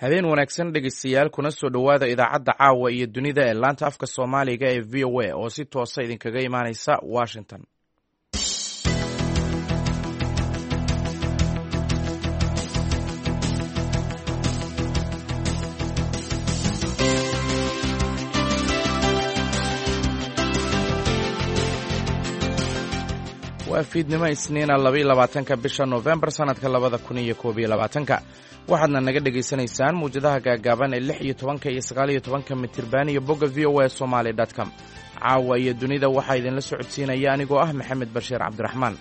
habeen wanaagsan dhegeystayaal kuna soo dhowaada idaacadda caawa iyo dunida ee laanta afka soomaaliga ee v o a oo si toosa idinkaga imaaneysa washington. waa fiidnimo isniina 22 bisha November sanadka 2021 waxaadna naga dhegaysanaysaan muujadaha gaagaaban ee 16 iyo 19 mitirban iyo bogga voasomali.com. caawa iyo dunida waxaa idinla socodsiinaya anigoo ah Maxamed Bashiir Cabdiraxmaan.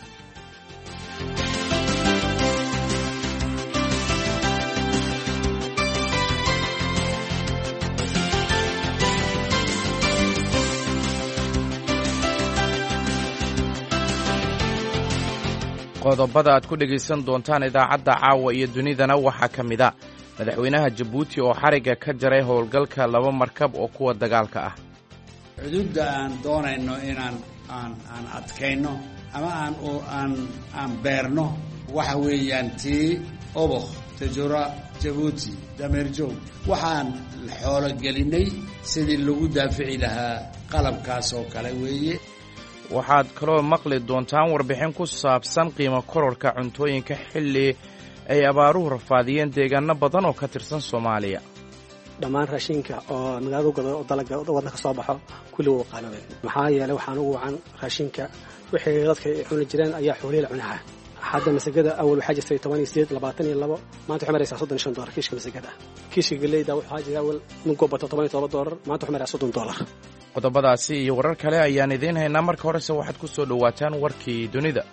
qodobada aad ku dhegaysan doontaan idaacadda caawa iyo dunidana waxaa ka mid a madaxweynaha Jabuuti oo xariga ka jaray howlgalka 2 markab oo kuwa dagaalka ah. xuduudda aan doonayno inaan adkayno ama aan beerno waxa weeyaan tii Oboq, Tajura, Jabuuti, Dameerjoog. waxaan xoolo gelinay sidii lagu daafici lahaa qalabkaas oo kale weeye. waxaad kaloo maqli doontaan warbixin ku saabsan qiimo kororka cuntooyinka xilli ay abaaruhu rafaadiyeen deegaano badan oo ka tirsan Soomaaliya. dhammaan raashinka oo magaalada gado oo dalaga waddanka soo baxo kulli wuu qaanabay. maxaa yeelay waxaan ugu wacan raashinka wixii dadka cuni jireen ayaa xoolihiisa cunaha. hadda masagada awal waxaa jirtay 18 22 maanta waxay maraysaa $35 kiishka masagada. kiishka galeyda waxaa jira awal nugu bato $17 maanta waxay maraysaa $30. qodobadaasi iyo warar kale ayaan idiin haynaa. marka horese waxaad ku soo dhowaataan warkii dunida.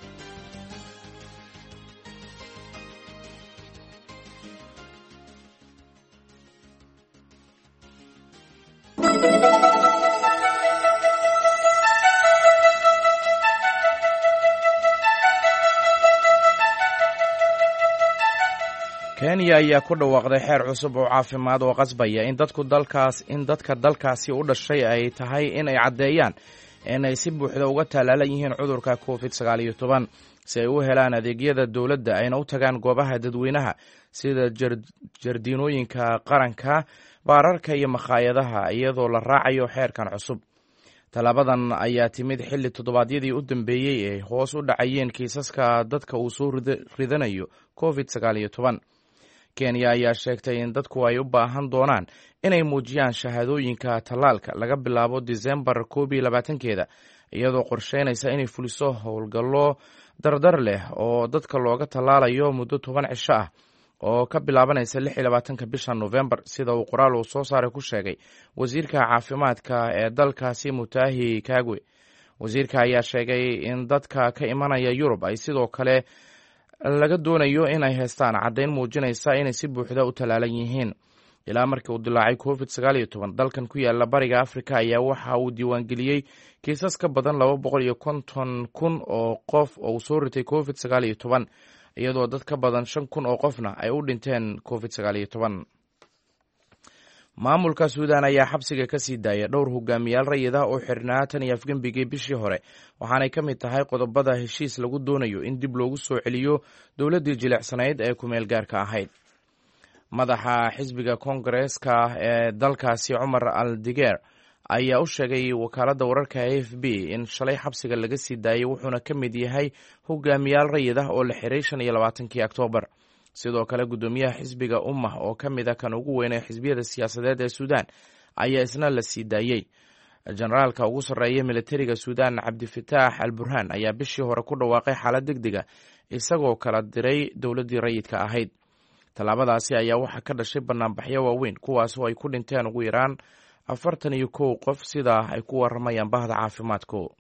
Kenya ayaa ku dhawaaqday xeer cusub oo caafimaad oo qasbaya in dadka dalkaasi u dhashay ay tahay in ay caddeeyaan inay si buuxda uga tallaalan yihiin cudurka COVID-19 si ay u helaan adeegyada dowladda ayna u tagaan goobaha dadweynaha sida jardiinooyinka qaranka, baararka iyo makhaayadaha iyadoo la raacayo xeerkan cusub. Talaabadan ayaa timid xilli toddobaadyadii u dambeeyey ee hoos u dhacayeen kiisaska dadka uu soo ridanayo COVID-19. Kenya ayaa sheegtay in dadku ay u baahan doonaan inay muujiyaan shahaadooyinka tallaalka laga bilaabo Diseembar 22 iyadoo qorsheynaysa inay fuliso howlgallo dardar leh oo dadka looga tallaalayo muddo 10 cisho ah oo ka bilaabanaysa 26 bisha November sida uu qoraal uu soo saaray ku sheegay wasiirka caafimaadka ee dalkaasi Mutahi Kagwe. wasiirka ayaa sheegay in dadka ka imanaya Yurub ay sidoo kale laga doonayo inay haystaan caddayn muujinaysa inay si buuxda u tallaalan yihiin. ilaa markii uu dilaacay COVID-19 dalkan ku yaala bariga Afrika ayaa waxa uu diiwaangeliyey kiisas ka badan 250,000 oo qof oo soo ritay COVID-19 iyadoo dad ka badan 5,000 oo qofna ay u dhinteen COVID-19. maamulka Suudaan ayaa xabsiga ka sii daaya dhowr hogaamiyaal rayid ah oo xirnaa tan iyo afgembigii bishii hore waxaanay ka mid tahay qodobada heshiis lagu doonayo in dib loogu soo celiyo dowladdii jilicsanayd ee ku meel gaarka ahayd. madaxa xisbiga koongareeska ee dalkaasi Cumar Al-Digeer ayaa u sheegay wakaaladda wararka AFP in shalay xabsiga laga sii daayay wuxuuna ka mid yahay hogaamiyaal rayid ah oo la xiray 25 Oktoobar. sidoo kale gudoomiyaha xisbiga Ummah oo ka mid ah kan ugu weyn ee xisbiyada siyaasadeed ee Suudaan ayaa isna la sii daayay. generaalka ugu sarreeya militariga Suudaan Cabdifataax Al-Burhaan ayaa bishii hore ku dhawaaqay xaalad degdega isagoo kala diray dowladdii rayidka ahayd. tallaabadaasi ayaa waxaa ka dhashay banaanbaxyo waaweyn kuwaas oo ay ku dhinteen ugu yaraan 41 qof sida ay ku waramayaan bahda caafimaadku.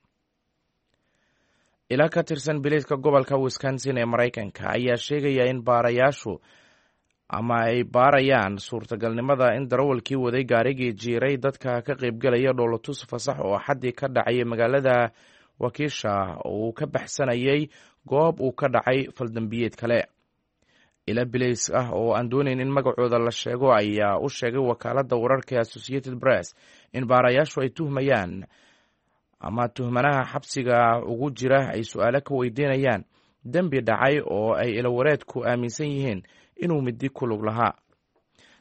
ilaa ka tirsan biliiska gobolka Wisconsin ee Mareykanka ayaa sheegaya in baarayaashu ay baarayaan suurtagalnimada in darawalkii waday gaarigii jiiray dadka ka qaybgalaya dhoolatus fasax oo xaddii ka dhacay magaalada Waukesha uu ka baxsanayay goob uu ka dhacay faldambiyeed kale. ila biliis ah oo aan doonayn in magacooda la sheego ayaa u sheegay wakaaladda wararka Associated Press in baarayaashu ay tuhmayaan ama tuhmanaha xabsiga ugu jira ay su'aalo ka weydiinayaan dembi dhacay oo ay ilawareedku aaminsan yihiin inuu midi ku lug lahaa.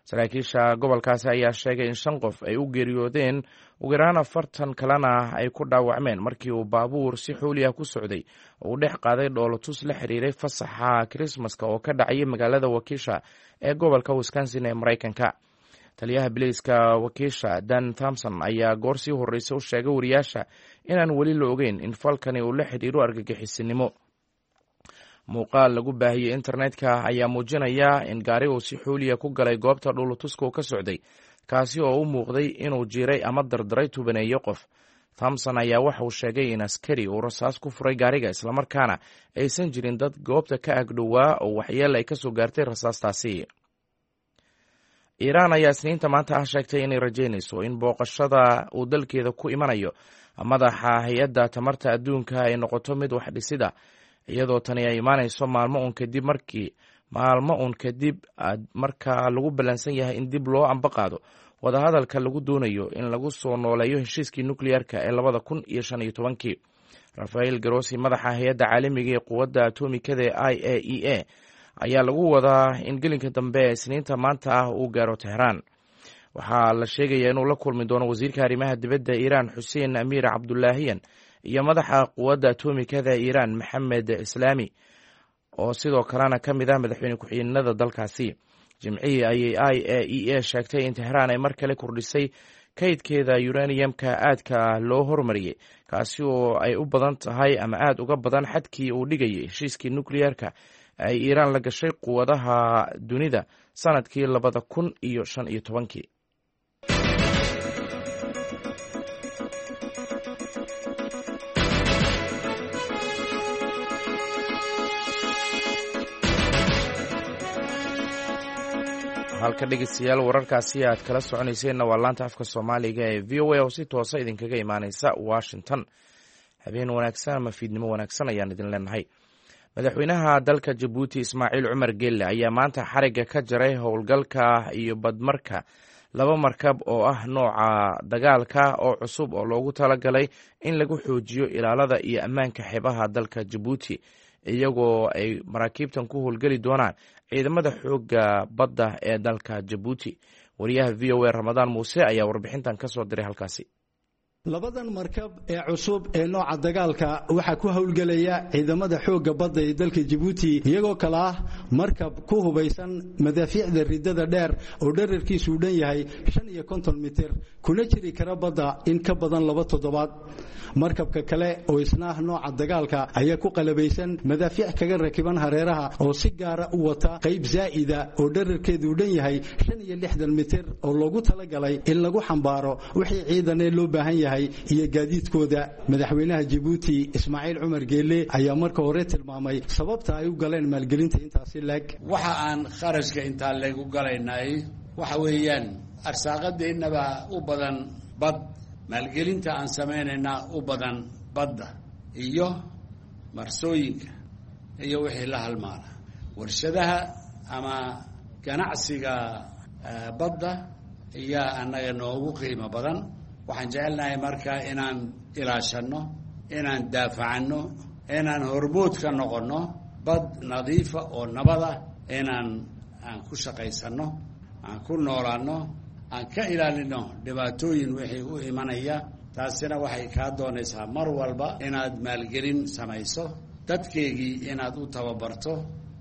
saraakiisha gobolkaasi ayaa sheegay in 5 qof ay u geeriyoodeen ugu yaraan 40 kalena ay ku dhaawacmeen markii uu baabuur si xooli ah ku socday oo u dhex qaaday dhoolotus la xiriiray fasaxa Christmaska oo ka dhacay magaalada Waukesha ee gobolka Wisconsin ee Mareykanka. taliyaha biliiska Waukesha Dan Thompson ayaa goor sii horreysay u sheegay wariyaasha inaan weli la ogeyn in falkani uu la xiriiro argagixisinimo. muuqaal lagu baahiyey internetka ayaa muujinaya in gaari uu si xooliya ku galay goobta dhoolotuska ka socday, kaasi oo u muuqday inuu jiray ama dardaray tubaneeyo qof. Thompson ayaa waxa uu sheegay in askari uu rasaas ku furay gaariga, islamarkaana aysan jirin dad goobta ka agdhowaa oo waxyeel ay ka soo gaartay rasaastaasi. Iiraan ayaa Isniinta maanta sheegtay inay rajaynayso in booqashada uu dalkeeda ku imanayo madaxa hay-adda tamarta adduunka ay noqoto mid wax dhisida, iyadoo tani ay imaanayso maalmo uun kadib marka lagu ballansan yahay in dib loo ambaqaado wadahadalka lagu doonayo in lagu soo nooleeyo heshiiskii nukliyeerka ee 2015. Rafael Grossi, madaxa hay-adda caalamiga ee quwadda atomikada ee IAEA, ayaa lagu wadaa in gelinka dambe ee Isniinta maanta uu gaaro Tehraan. waxaa la sheegayaa inuu la kulmi doono wasiirka arrimaha dibadda Iiraan Xuseen Amiir Cabdullaahiyan iyo madaxa quwadda atomikada Iiraan Maxamed Islaami, oo sidoo kalena ka mid ah madaxweyne ku-xigeenada dalkaasi. Jimcihii ayay IAEA sheegtay in Tehraan ay mar kale kordhisay kaydkeeda uraniumka aadka loo hormariyey, kaasi oo ay u badan tahay ama aad uga badan xadkii uu dhigayay heshiiskii nukliyeerka ay Iiraan la gashay quwadaha dunida sanadkii 2015. halka dhegeystayaal wararkaasi aad kala soconayseenna waa laanta afka Soomaaliga ee VOA oo si toosa idinkaga imaaneysa Washington. habeen wanaagsan ama fiidnimo wanaagsan ayaan idin leenahay. madaxweynaha dalka Djibouti Ismaaciil Cumar Geelle ayaa maanta xariga ka jaray howlgalka iyo badmarka 2 markab oo ah nooca dagaalka oo cusub oo loogu talagalay in lagu xoojiyo ilaalada iyo ammaanka xeebaha dalka Djibouti, iyagoo ay maraakiibtan ku howlgeli doonaan ciidamada xooga badda ee dalka Djibouti. wariyaha VOA Ramadaan Muuse ayaa warbixintan ka soo diray halkaasi. labadan markab ee cusub ee nooca dagaalka waxa ku howlgelaya ciidamada xooga badda ee dalka Djibouti, iyagoo kala ah markab ku hubaysan madaafiicda ridada dheer oo dhererkiisu u dhan yahay 55 mitir, kuna jiri kara badda in ka badan 2 toddobaad. markabka kale oo isna nooca dagaalka ayaa ku qalabaysan madaafiic kaga rakiban hareeraha oo si gaar ah u wata qayb zaa'ida oo dhererkeedu u dhan yahay 65 mitir oo loogu talagalay in lagu xambaaro wixii ciidan ee loo baahan yahay iyo gaadiidkooda. madaxweynaha Djibouti Ismaaciil Cumar Geelle ayaa marka hore tilmaamay sababta ay u galeen maalgelinta intaasi leeg. waxa aan kharashka inta leeg u galaynay waxa weeyaan arsaaqadeennaba u badan bad, maalgelinta aan sameynayna u badan badda iyo marsooyinka iyo wixii la halmaana, warshadaha ama ganacsiga badda ayaa annaga noogu qiimo badan. waxaan jecelnahay marka inaan ilaashano, inaan daafacano, inaan hormood ka noqono bad nadiifa oo nabada, aan ku shaqaysano, aan ku noolaano, aan ka ilaalino dhibaatooyin wixii u imanaya. taasina waxay kaa doonaysaa mar walba inaad maalgelin samayso, dadkeegii inaad u tababarto,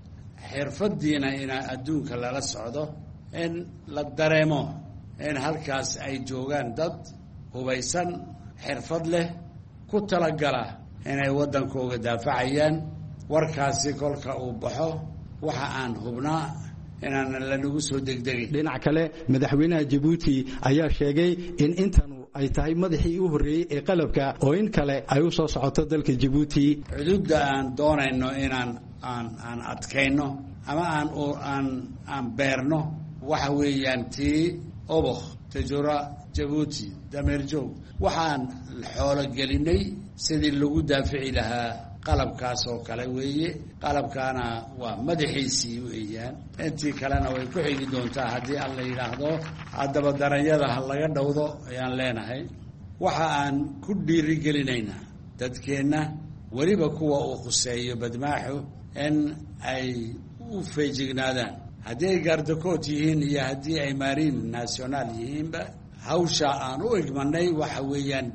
xirfadiina inaad adduunka lala socdo, in la dareemo in halkaas ay joogaan dad hubaysan, xirfad leh, ku talagala inay waddankooga daafacayaan. warkaasi kolka uu baxo waxa aan hubnaa inaan lanagu soo degdegin. dhinaca kale madaxweynaha Djibouti ayaa sheegay in intanu ay tahay madaxii u horeeyay ee qalabka oo in kale ay u soo socoto dalka Djibouti. xuduudda aan doonayno inaan aan adkayno ama aan beerno waxa weeyaan tii Obokh, Tajura, Djibouti, Dameerjoog. waxaan xoolo gelinay sidii lagu daafici lahaa qalabkaas oo kale weeye. qalabkaana waa madaxiisii weeyaan, intii kalena way ku xigi doontaa haddii aan la yidhaahdo. haddaba daranyada ha laga dhowdo ayaan leenahay. waxa aan ku dhiirigelinaynaa dadkeenna, weliba kuwa uu khuseeyo badmaaxu, in ay u feejignaadaan haddii ay gaardakood yihiin iyo haddii ay marin national yihiinba hawsha aan u igmanay waxa weeyaan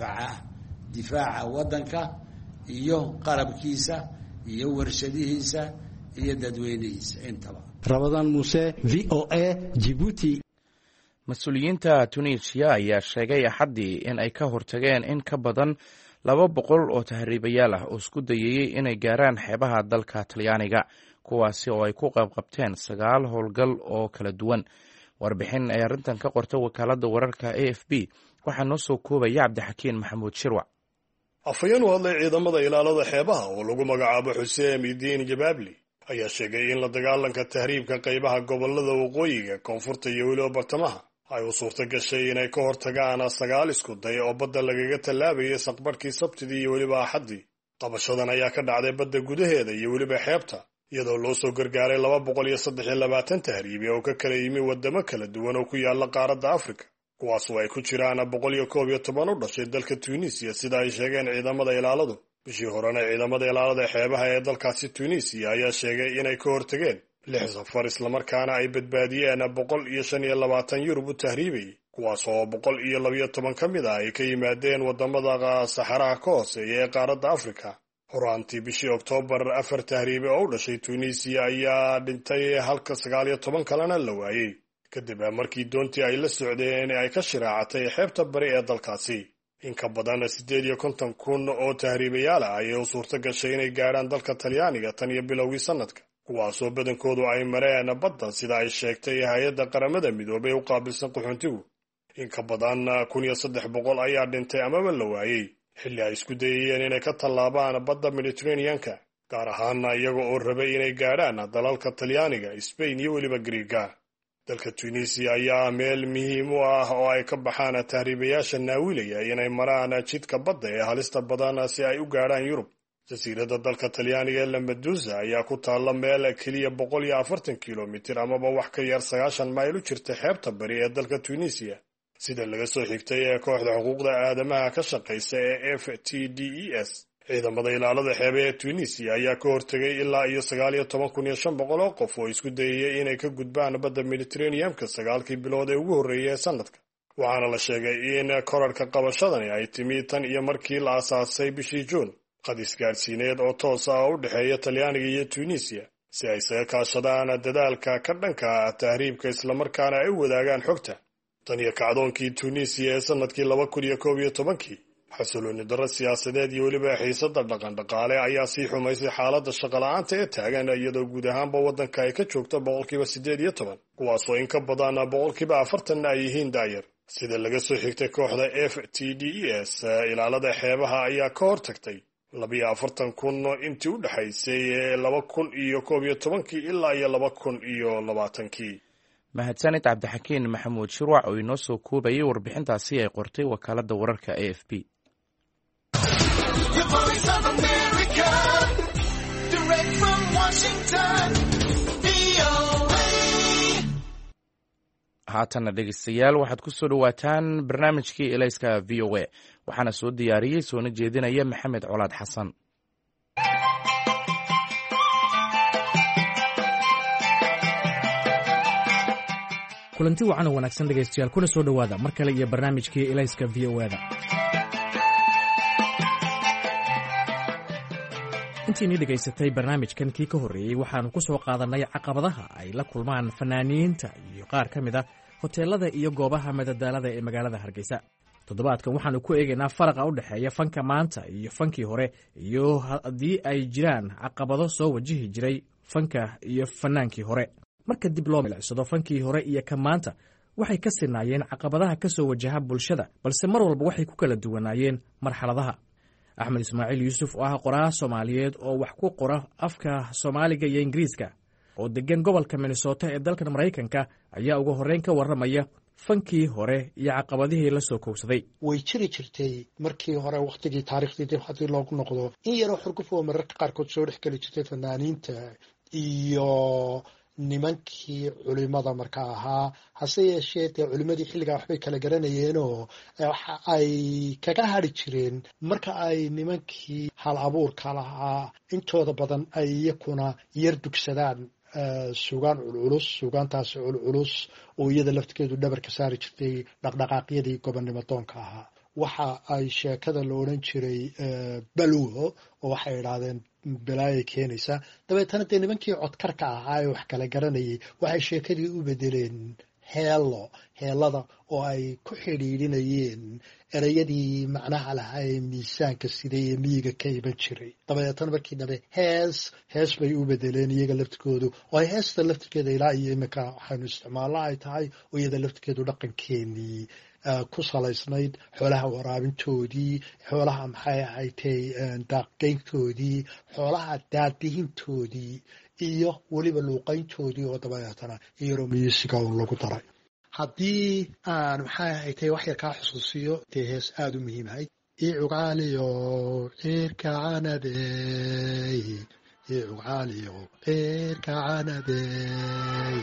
difaaca waddanka iyo qalabkiisa iyo warshadihiisa iyo dadweynihiisa intaba. Rabadaan Muuse, VOA, Djibouti. mas-uuliyiinta Tunisia ayaa sheegay Axaddii in ay ka hortageen in ka badan 200 oo tahriibayaal ah oo isku dayayay inay gaaraan xeebaha dalka Talyaaniga, kuwaasi oo ay ku qaybqabteen 9 howlgal oo kala duwan. Warbixin ay arrintan ka qortay wakaaladda wararka AFP waxaa noo soo koobaya Cabdixakiin Maxamuud Shirwac. afhayeen u hadlay ciidamada ilaalada xeebaha oo lagu magacaabo Xuseen Idiin Jababli ayaa sheegay in la dagaalanka tahriibka qaybaha gobolada waqooyiga, koonfurta iyo weliba bartamaha ay u suurta gashay inay ka hortagaan 9 isku day oo badda lagaga tallaabayay saqbarkii Sabtidii iyo weliba Axaddii. Qabashadan ayaa ka dhacday badda gudaheeda iyo weliba xeebta, iyadoo loo soo gargaaray 223 tahriibi oo ka kala yimi wadamo kala duwan oo ku yaala qaaradda Afrika, kuwaas oo ay ku jiraan 111 u dhashay dalka Tunisia sida ay sheegeen ciidamada ilaaladu. bishii horena ciidamada ilaalada xeebaha ee dalkaasi Tunisia ayaa sheegay inay ka hortageen 6 safar islamarkaana ay badbaadiyeen 125 Yurub u tahriibay, kuwaas oo 112 ka mid ah ay ka yimaadeen wadamada Saxaraha ka hooseeya ee qaaradda Afrika. horaantii bishii Oktoobar 4 tahriibi oo u dhashay Tunisia ayaa dhintay halka 19 kalena la waayay kadib markii doontii ay la socdeen ay ka shiraacatay xeebta bari ee dalkaasi. in ka badan 58,000 oo tahriibayaal ah ayay u suurta gashay inay gaaraan dalka Talyaaniga tan iyo bilowgii sanadka, kuwaasoo badankoodu ay mareen badda sida ay sheegtay hay'adda qaramada midoobay u qaabilsan qaxoontigu. in ka badan 1,300 ayaa dhintay amaba la waayay xilli ay isku dayayeen inay ka tallaabaan badda Mediterranean-ka, gaar ahaan iyaga oo rabay inay gaadhaan dalalka Talyaaniga, Spain iyo weliba Greega. dalka Tunisia ayaa meel muhiim u ah oo ay ka baxaan tahriibayaasha naawilaya inay maraan jidka badda ee halista badan si ay u gaadhaan Yurub. jasiiradda dalka Talyaaniga ee Lampedusa ayaa ku taalla meel keliya 140 kilomitir amaba wax ka yar 90 mayl u jirta xeebta bari ee dalka Tunisia, sida laga soo xigtay ee kooxda xuquuqda aadamaha ka shaqeysa ee FTDES. ciidamada ilaalada xeebaha ee Tunisia ayaa ka hortagay ilaa iyo 19,500 oo qof oo isku dayayay inay ka gudbaan badda Mediterranean-ka 9 bilood ee ugu horreeyay sanadka, waxaana la sheegay in korarka qabashadani ay timi tan iyo markii la aasaasay bishii Juun qadis gaarsiineed oo toos ah oo u dhexeeya Talyaaniga iyo Tunisia si ay isaga kaashadaan dadaalka ka dhanka tahriibka islamarkaana ay u wadaagaan xogta. tan iyo kacdoonkii Tunisia ee sanadkii 2011 xasilooni darro siyaasadeed iyo weliba xiisadda dhaqan-dhaqaale ayaa sii xumaysay xaaladda shaqo-la'aanta ee taagan, iyadoo guud ahaanba waddanka ay ka joogto 18%, kuwaasoo in ka badan 40% ay yihiin daayar. sida laga soo xigtay kooxda FTDES, ilaalada xeebaha ayaa ka hortagtay 42,000 intii u dhaxaysay 2011 ilaa iyo 2020. mahadsanid Cabdixakiin Maxamuud Shirwac oo inoo soo koobayay warbixintaasi ay qortay wakaaladda wararka AFP. haatana dhegeystayaal waxaad ku soo dhowaataan barnaamijkii Elayska VOA, waxaana soo diyaariyey soona jeedinaya Maxamed Colaad Xasan. kulanti wacan oo wanaagsan dhegaystayaal, kuna soo dhowaada mar kale iyo barnaamijkii Elayska VOA-da. intiinii dhegaysatay barnaamijkan kii ka horreeyey waxaannu ku soo qaadannay caqabadaha ay la kulmaan fanaaniinta iyo qaar ka mid a hoteelada iyo goobaha madadaalada ee magaalada Hargeysa. toddobaadkan waxaannu ku eegaynaa faraqa u dhexeeya fanka maanta iyo fankii hore, iyo haddii ay jiraan caqabado soo wajihi jiray fanka iyo fanaankii hore. marka dib loo milicsado fankii hore iyo ka maanta waxay ka sinaayeen caqabadaha ka soo wajaha bulshada, balse mar walba waxay ku kala duwanaayeen marxaladaha. Axmed Ismaaciil Yuusuf oo ah qoraa Soomaaliyeed oo wax ku qora afka Soomaaliga iyo Ingiriiska oo degan gobolka Minnesota ee dalka Mareykanka ayaa ugu horreyn ka warramaya fankii hore iyo caqabadihii la soo koobsaday. way jiri jirtay markii hore waqtigii taariikhdii dib hadii loogu noqdo in yaroo xurguf oo mararka qaarkood soo dhex geli jirtay fanaaniinta iyo nimankii culimada markaa ahaa. hase yeeshee dee culimadii xilligaa waxbay kala garanayeenoo waxa ay kaga hadri jireen marka ay nimankii hal abuurka lahaa intooda badan ay iyakuna yar dugsadaan sugaan culculus sugaantaasi culculus oo iyada laftigeedu dhabar ka saari jirtay dhaqdhaqaaqyadii gobonnimo doonka ahaa waxa ay sheekada la odhan jiray balwo oo waxay idhaahdeen balaayay keenaysaa dabeetana dee nimankii codkarka ahaa ee wax kala garanayay waxay sheekadii u bedeleen heellada oo ay ku xidhiidhinayeen ereyadii macnaha lahaa ee miisaanka siday ee miyiga ka iman jiray dabeetana markii dambe hees bay u bedeleen iyaga laftigoodu oo ay heesta laftigeeda ilaa iyo iminka waxaynu isticmaalna ay tahay oo iyada laftigeedu dhaqankeenii ku salaysnayd xoolaha waraabintoodii xoolaha maxay ahaydtay daaqgeyntoodii xoolaha daadihintoodii iyo weliba luuqayntoodii oo dabeetana iyaroo miyuusiga un lagu daray haddii aan maxay ahaydtay wax yar kaa xusuusiyo dee hees aada u muhiimahay icugaaliyo cirka canabey icugaaliyo cirka canabey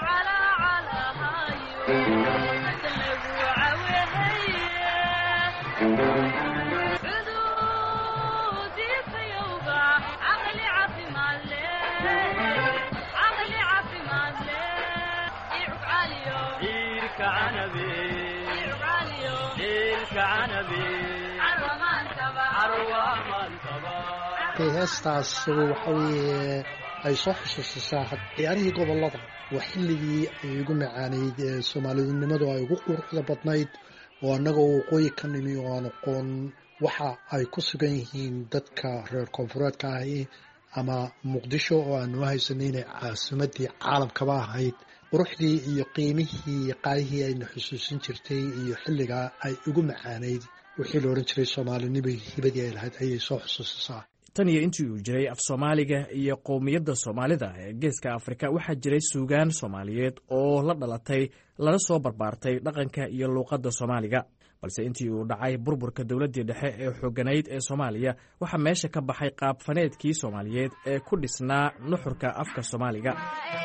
heestaas waxa weeye ay soo xusuusisaa ciyaarihii gobollada waa xilligii ay ugu macaanayd soomaalidinimadu ay ugu quruxda badnayd oo annagoo waqooyi ka nimi oo aan aqoon waxa ay ku sugan yihiin dadka reer koonfureedka ahi ama muqdisho oo aanu haysanay inay caasimadii caalamkaba ahayd quruxdii iyo qiimihii qaayihii ayna xusuusin jirtay iyo xilligaa ay ugu macaanayd wixii la odhan jiray soomaalinimo hibadii ay lahayd ayay soo xusuusisaa tan iyo intii uu jiray af soomaaliga iyo qowmiyadda soomaalida ee geeska afrika waxaa jiray suugaan soomaaliyeed oo la dhalatay lana soo barbaartay dhaqanka iyo luuqadda soomaaliga balse intii uu dhacay burburka dowladdii dhexe ee xooganayd ee soomaaliya waxaa meesha ka baxay qaabfaneedkii soomaaliyeed ee ku dhisnaa nuxurka afka soomaaliga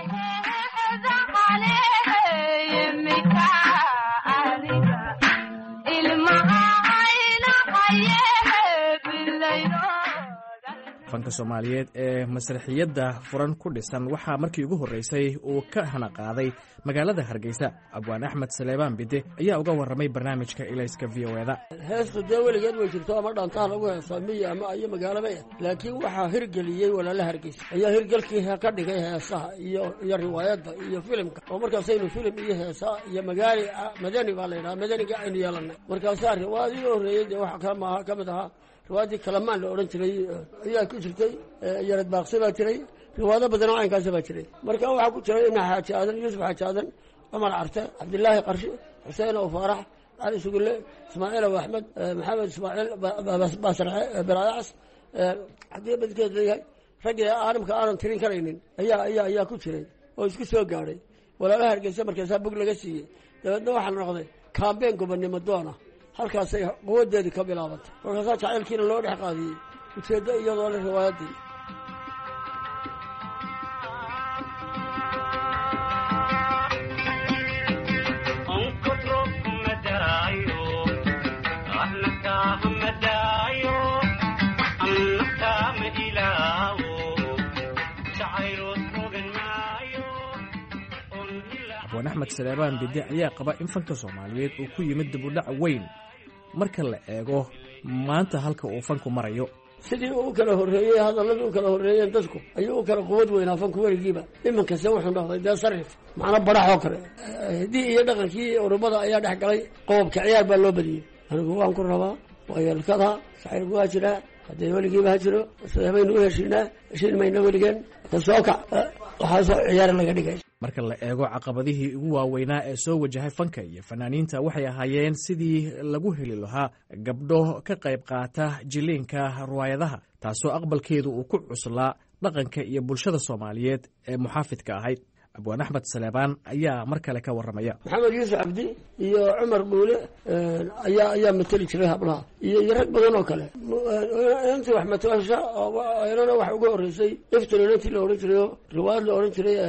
fanka soomaaliyeed ee masraxiyadda furan ku dhisan waxaa markii ugu horreysay uu ka hana qaaday magaalada hargeysa abwaan axmed saleebaan bide ayaa uga warramay barnaamijka ilayska v o eda heestu dee weligeed way jirto ama dhaantaha lagu heesaa miya ama iyo magaalaba laakiin waxaa hirgeliyey walaala hargeysa ayaa hirgelkii ka dhigay heesaha iyo riwaayadda iyo filimka oo markaasaynu filim iyo heesaa iyo madani baa laydhaha madaniga aynu yeelanay markaasaa riwaayadii u horreeyey dee waxa ka mid ahaa riwaayadii kalamaan la odhan jiray ayaa ku jirtay yarad baaqsi baa jiray riwaayado badan oo caynkaasi baa jiray marka waxaa ku jiray ina xaaji aadan yuusuf xaaji aadan cumar carte cabdilaahi qarshi xuseen oo faarax cali sugulle ismaaciil aw axmed maxamed ismaaciil baasarxe baraacas haddii badkeed leeyahay raggii caalamka aanan tirin karaynin ayaa ku jiray oo isku soo gaadhay walaalaha hargeysa markaasaa bog laga siiyey dabeedna waxaa noqday kaambeen gobonnimo doona halkaasay quwadeedii ka bilaabantay markaasaa jacaylkiina loo dhex qaadiyey ujeeddo iyadoo le riwaayaddii abwaan axmed saleebaan bide ayaa qaba in fanka soomaaliyeed uu ku yimid dib u dhac weyn marka la eego maanta halka uu fanku marayo sidii uu kala horreeyey hadalladii u kala horreeyeen dadku ayuu u kala quwad weynaa fanku weligiiba iminkase wuxuu noqday dee sarif macna baraxoo kale hiddii iyo dhaqankii urubada ayaa dhex galay qobobka ciyaar baa loo badiyey anigu waan ku rabaa waayeelkada saxirku waa jiraa haddee weligiiba ha jiro sideebaynu u heshiin mayna weligeen kasoo kac waxaasoo ciyaar laga dhigay marka la eego caqabadihii ugu waaweynaa ee soo wajahay fanka iyo fanaaniinta waxay ahaayeen sidii lagu heli lahaa gabdho ka qayb qaata jiliinka riwaayadaha taasoo aqbalkeedu uu ku cuslaa dhaqanka iyo bulshada soomaaliyeed ee muxaafidka ahayd abwaan axmed saleebaan ayaa mar kale ka warramaya maxamed yuusuf cabdi iyo cumar dhuule ayaa mateli jiray hablaha iyo rag badan oo kale intii wax mataasha inana waxa uga horreysay iftin inantii la odhan jirayo riwaayad la odhan jiray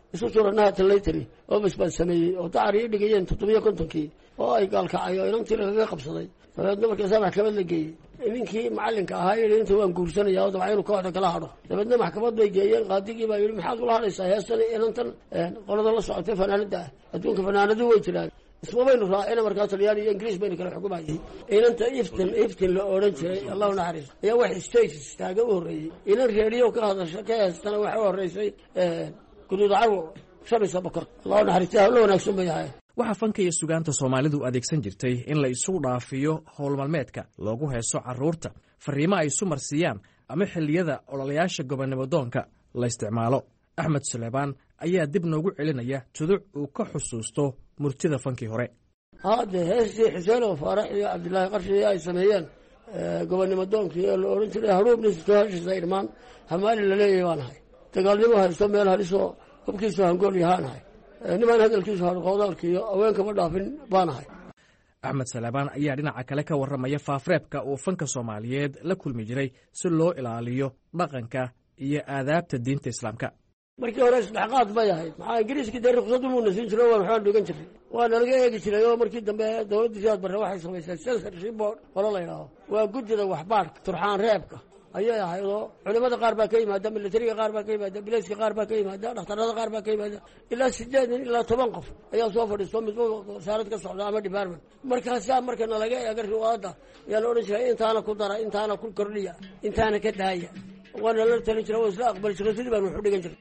isu suranaha talaytari oo basbaan sameeyey oo dacari dhigayeen 750kii oo ay gaalkacayo inantii lagaga qabsaday dabeedna markaasaa maxkamad la geeyey ninkii macalinka ahaa yidhi inta waan guursanaya oo dabca inuu kooxda kala hadho dabeedna maxkamad bay geeyeen qaadigii baa yidhi maxaad ula hadhaysaa heestan inantan qolada la socotay fanaanada ah adduunka fanaanadu way jiraan isma baynu raacina markaa talyaani iyo ingiriis baynu kala xukumayay inanta iftin la odhan jiray allahu naxariis ayaa wax stages taaga u horreeyey inan reediyo ka hadasha ka heestana waxa u horreysay guduud carwo shamisa bakar allahu naxariis hawlo wanaagsan bay ahayd waxaa fanka iyo sugaanta soomaalidu adeegsan jirtay in la isugu dhaafiyo howlmalmeedka loogu heeso carruurta fariimo ay isu marsiiyaan ama xilliyada ololayaasha gobonnimo doonka la isticmaalo axmed suleymaan ayaa dib noogu celinaya tuduc uu ka xusuusto murtida fankii hore hadde heestii xuseen oo faarax iyo cabdilaahi qarshi ay sameeyeen gobonnimo doonkii ee la odhan jiray haruub nisto heshiisa irmaan hamaali la leeyahay baan ahay dagaalnimo haysto meel halisoo hubkiisu hangool yahaanahay nimaan hadalkiisu harqoodaalkiiyo haweenkama dhaafin baan ahay axmed suleymaan ayaa dhinaca kale ka warramaya faafreebka uu fanka soomaaliyeed la kulmi jiray si loo ilaaliyo dhaqanka iyo aadaabta diinta islaamka markii hore isdhexqaad bay ahayd maxaa ingiriiskii dee ruqsad umuuna siin jiro waan waxbaan dhigan jiray waa nalaga eegi jiray oo markii dambe dowladda siyaad barre waxay samaysay censorship board qolo la yidhaaho waa guddida waxbaadhka turxaan reebka ayay ahayd oo culimada qaar baa ka yimaada militariga qaar baa ka yimaada bilayska qaar baa ka yimaada dhakhtarada qaar baa ka yimaada ilaa 8 nin ilaa 10 qof ayaa soo fadhiisto midba wasaarad ka socda ama department markaasaa marka nalaga eega riwaayadda ayaa la odhan jiray intaana ku dara intaana ku kordhiya intaana ka daaya waana la talin jiray waa isla aqbali jiray sidii baan wuxu dhigan jiray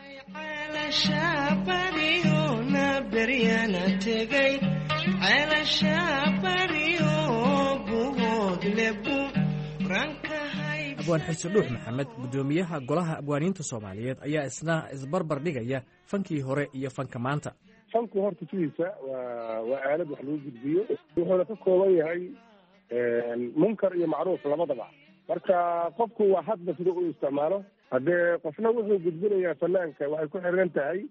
abwaan xirsi dhuux maxamed guddoomiyaha golaha abwaaniinta soomaaliyeed ayaa isna isbarbar dhigaya fankii hore iyo fanka maanta fanku horta sidiisa waa aalad wax lagu gudbiyo wuxuuna ka kooban yahay munkar iyo macruuf labadaba marka qofku waa hadba sida uu isticmaalo haddee qofna wuxuu gudbinayaa fanaanka waxay ku xiran tahay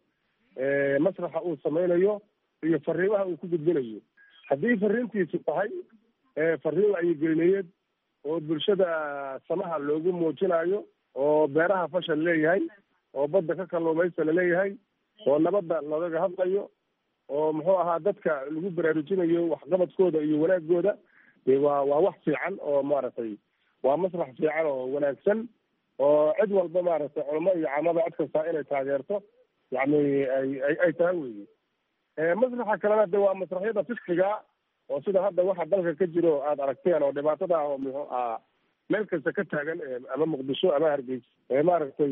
masraxa uu samaynayo iyo fariimaha uu ku gudbinayo haddii fariintiisu tahay fariin wacyigelineed oo bulshada samaha loogu muujinayo oo beeraha fashal leeyahay oo badda ka kalluumaysta laleeyahay oo nabadda lagaga hadlayo oo muxuu ahaa dadka lagu baraarujinayo waxqabadkooda iyo wanaagooda waa wax fiican oo maaragtay waa masrax fiican oo wanaagsan oo cid walba maaragtay culamo iyo caamada cid kastaa inay taageerto yacni ay tahay weyi masraxa kalena de waa masraxyada fiskiga oo sida hadda waxa dalka ka jiro aada aragteen oo dhibaatada ah oo muxuu ahaa meel kasta ka taagan ama muqdisho ama hargeysa maaragtay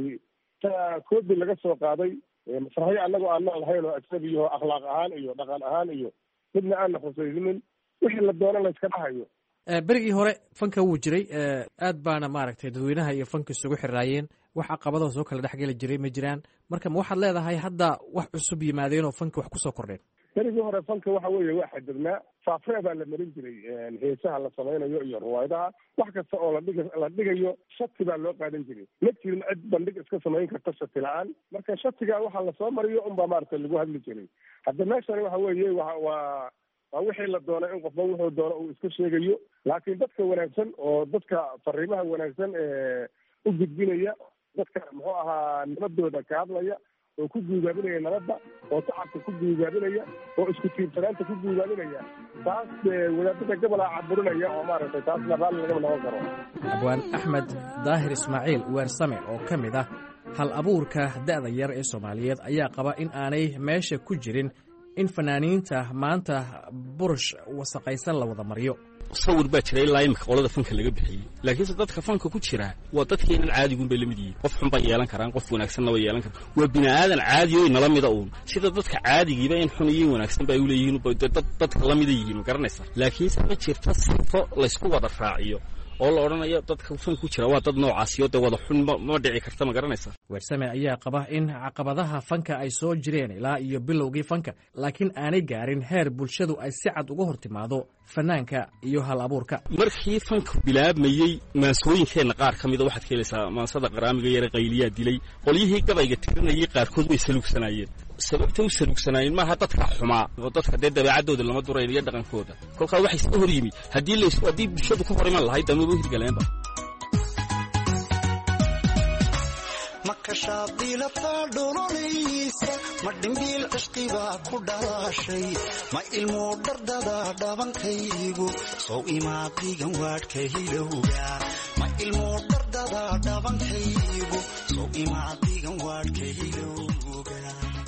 koodi laga soo qaaday masraxyo annagoo aan lahayn oo ajnabiyo akhlaaq ahaan iyo dhaqan ahaan iyo midna aanna khusaynin wixii la doono la iska dhahayo berigii hore fanka wuu jiray aad baana maaragtay dadweynaha iyo fanka isugu xiraayeen wax caqabadaha soo kala dhexgeli jiray ma jiraan marka ma waxaad leedahay hadda wax cusub yimaadeen oo fanka wax kusoo kordheen berigii hore fanka waxa weeye waa xadibnaa faafree baa la marin jiray heesaha la samaynayo iyo riwaayadaha wax kasta oo la dhigayo shati baa loo qaadan jiray ma jirin cid bandhig iska samayn karta shati la-aan marka shatiga waxa lasoo mariyo unbaa maaragtay lagu hadli jiray hadda meeshani waxa weeye waa wixii la doonay in qofba wuxuu doono uu iska sheegayo laakiin dadka wanaagsan oo dadka fariimaha wanaagsan u gudbinaya dadka muxuu ahaa nabadooda ka hadlaya oo ku guugaabinaya nabadda oo shacabka ku guugaabinaya oo isku tiirsanaanta ku guugaabinaya taas wadaadada gobolaa caburinaya oo maaragtay taasna raalli lagama noqon karo abwaan axmed daahir ismaaciil weersame oo ka mid ah hal abuurka da'da yar ee soomaaliyeed ayaa qaba in aanay meesha ku jirin in fanaaniinta maanta burush wasaqaysan la wada mariyo sawir baa jira ilaa imika qolada fanka laga bixiyey laakiinse dadka fanka ku jira waa dadkeenan caadigun bay la mid yihiin qof xun bay yeelan karaan qof wanaagsanna way yeelan karaan waa bini aadan caadi oo inala mida uun sida dadka caadigiiba in xun iyo wanaagsan ba ay u leeyihiin dadka la mida yihiin ma garanaysa laakiinse ma jirto sifo laysku wada raaciyo oo la odhanayo dadka fanka ku jira waa dad noocaasiyo dee wada xun ma dhici karta ma garanaysa weersame ayaa qaba in caqabadaha fanka ay soo jireen ilaa iyo bilowgii fanka laakiin aanay gaarin heer bulshadu ay si cad uga hor timaado fanaanka iyo hal abuurka markii fanka bilaabmayey maansooyinkeenna qaar ka mida waxaad ka helaysaa maansada qaraamiga yare qayliyaa dilay qolyihii gabayga tirinayay qaarkood way saluugsanaayeen sababta u saluugsanaayeen maaha dadka xumaa oo dadka dee dabeecaddooda lama durayn iyo dhaqankooda kolkaa waxay soo hor yimi haddii bulshadu ka hor iman lahayd damaba hirgaleenba makashaadilata dhololeysa ma dhimbiil cishqibaa ku dhalaashay ma ilmo dhardada dhabankaygu sow imaadigan waadhka hilowga ma ilmo dhardada dhabankaygu sow imaadigan waadhka hilowga.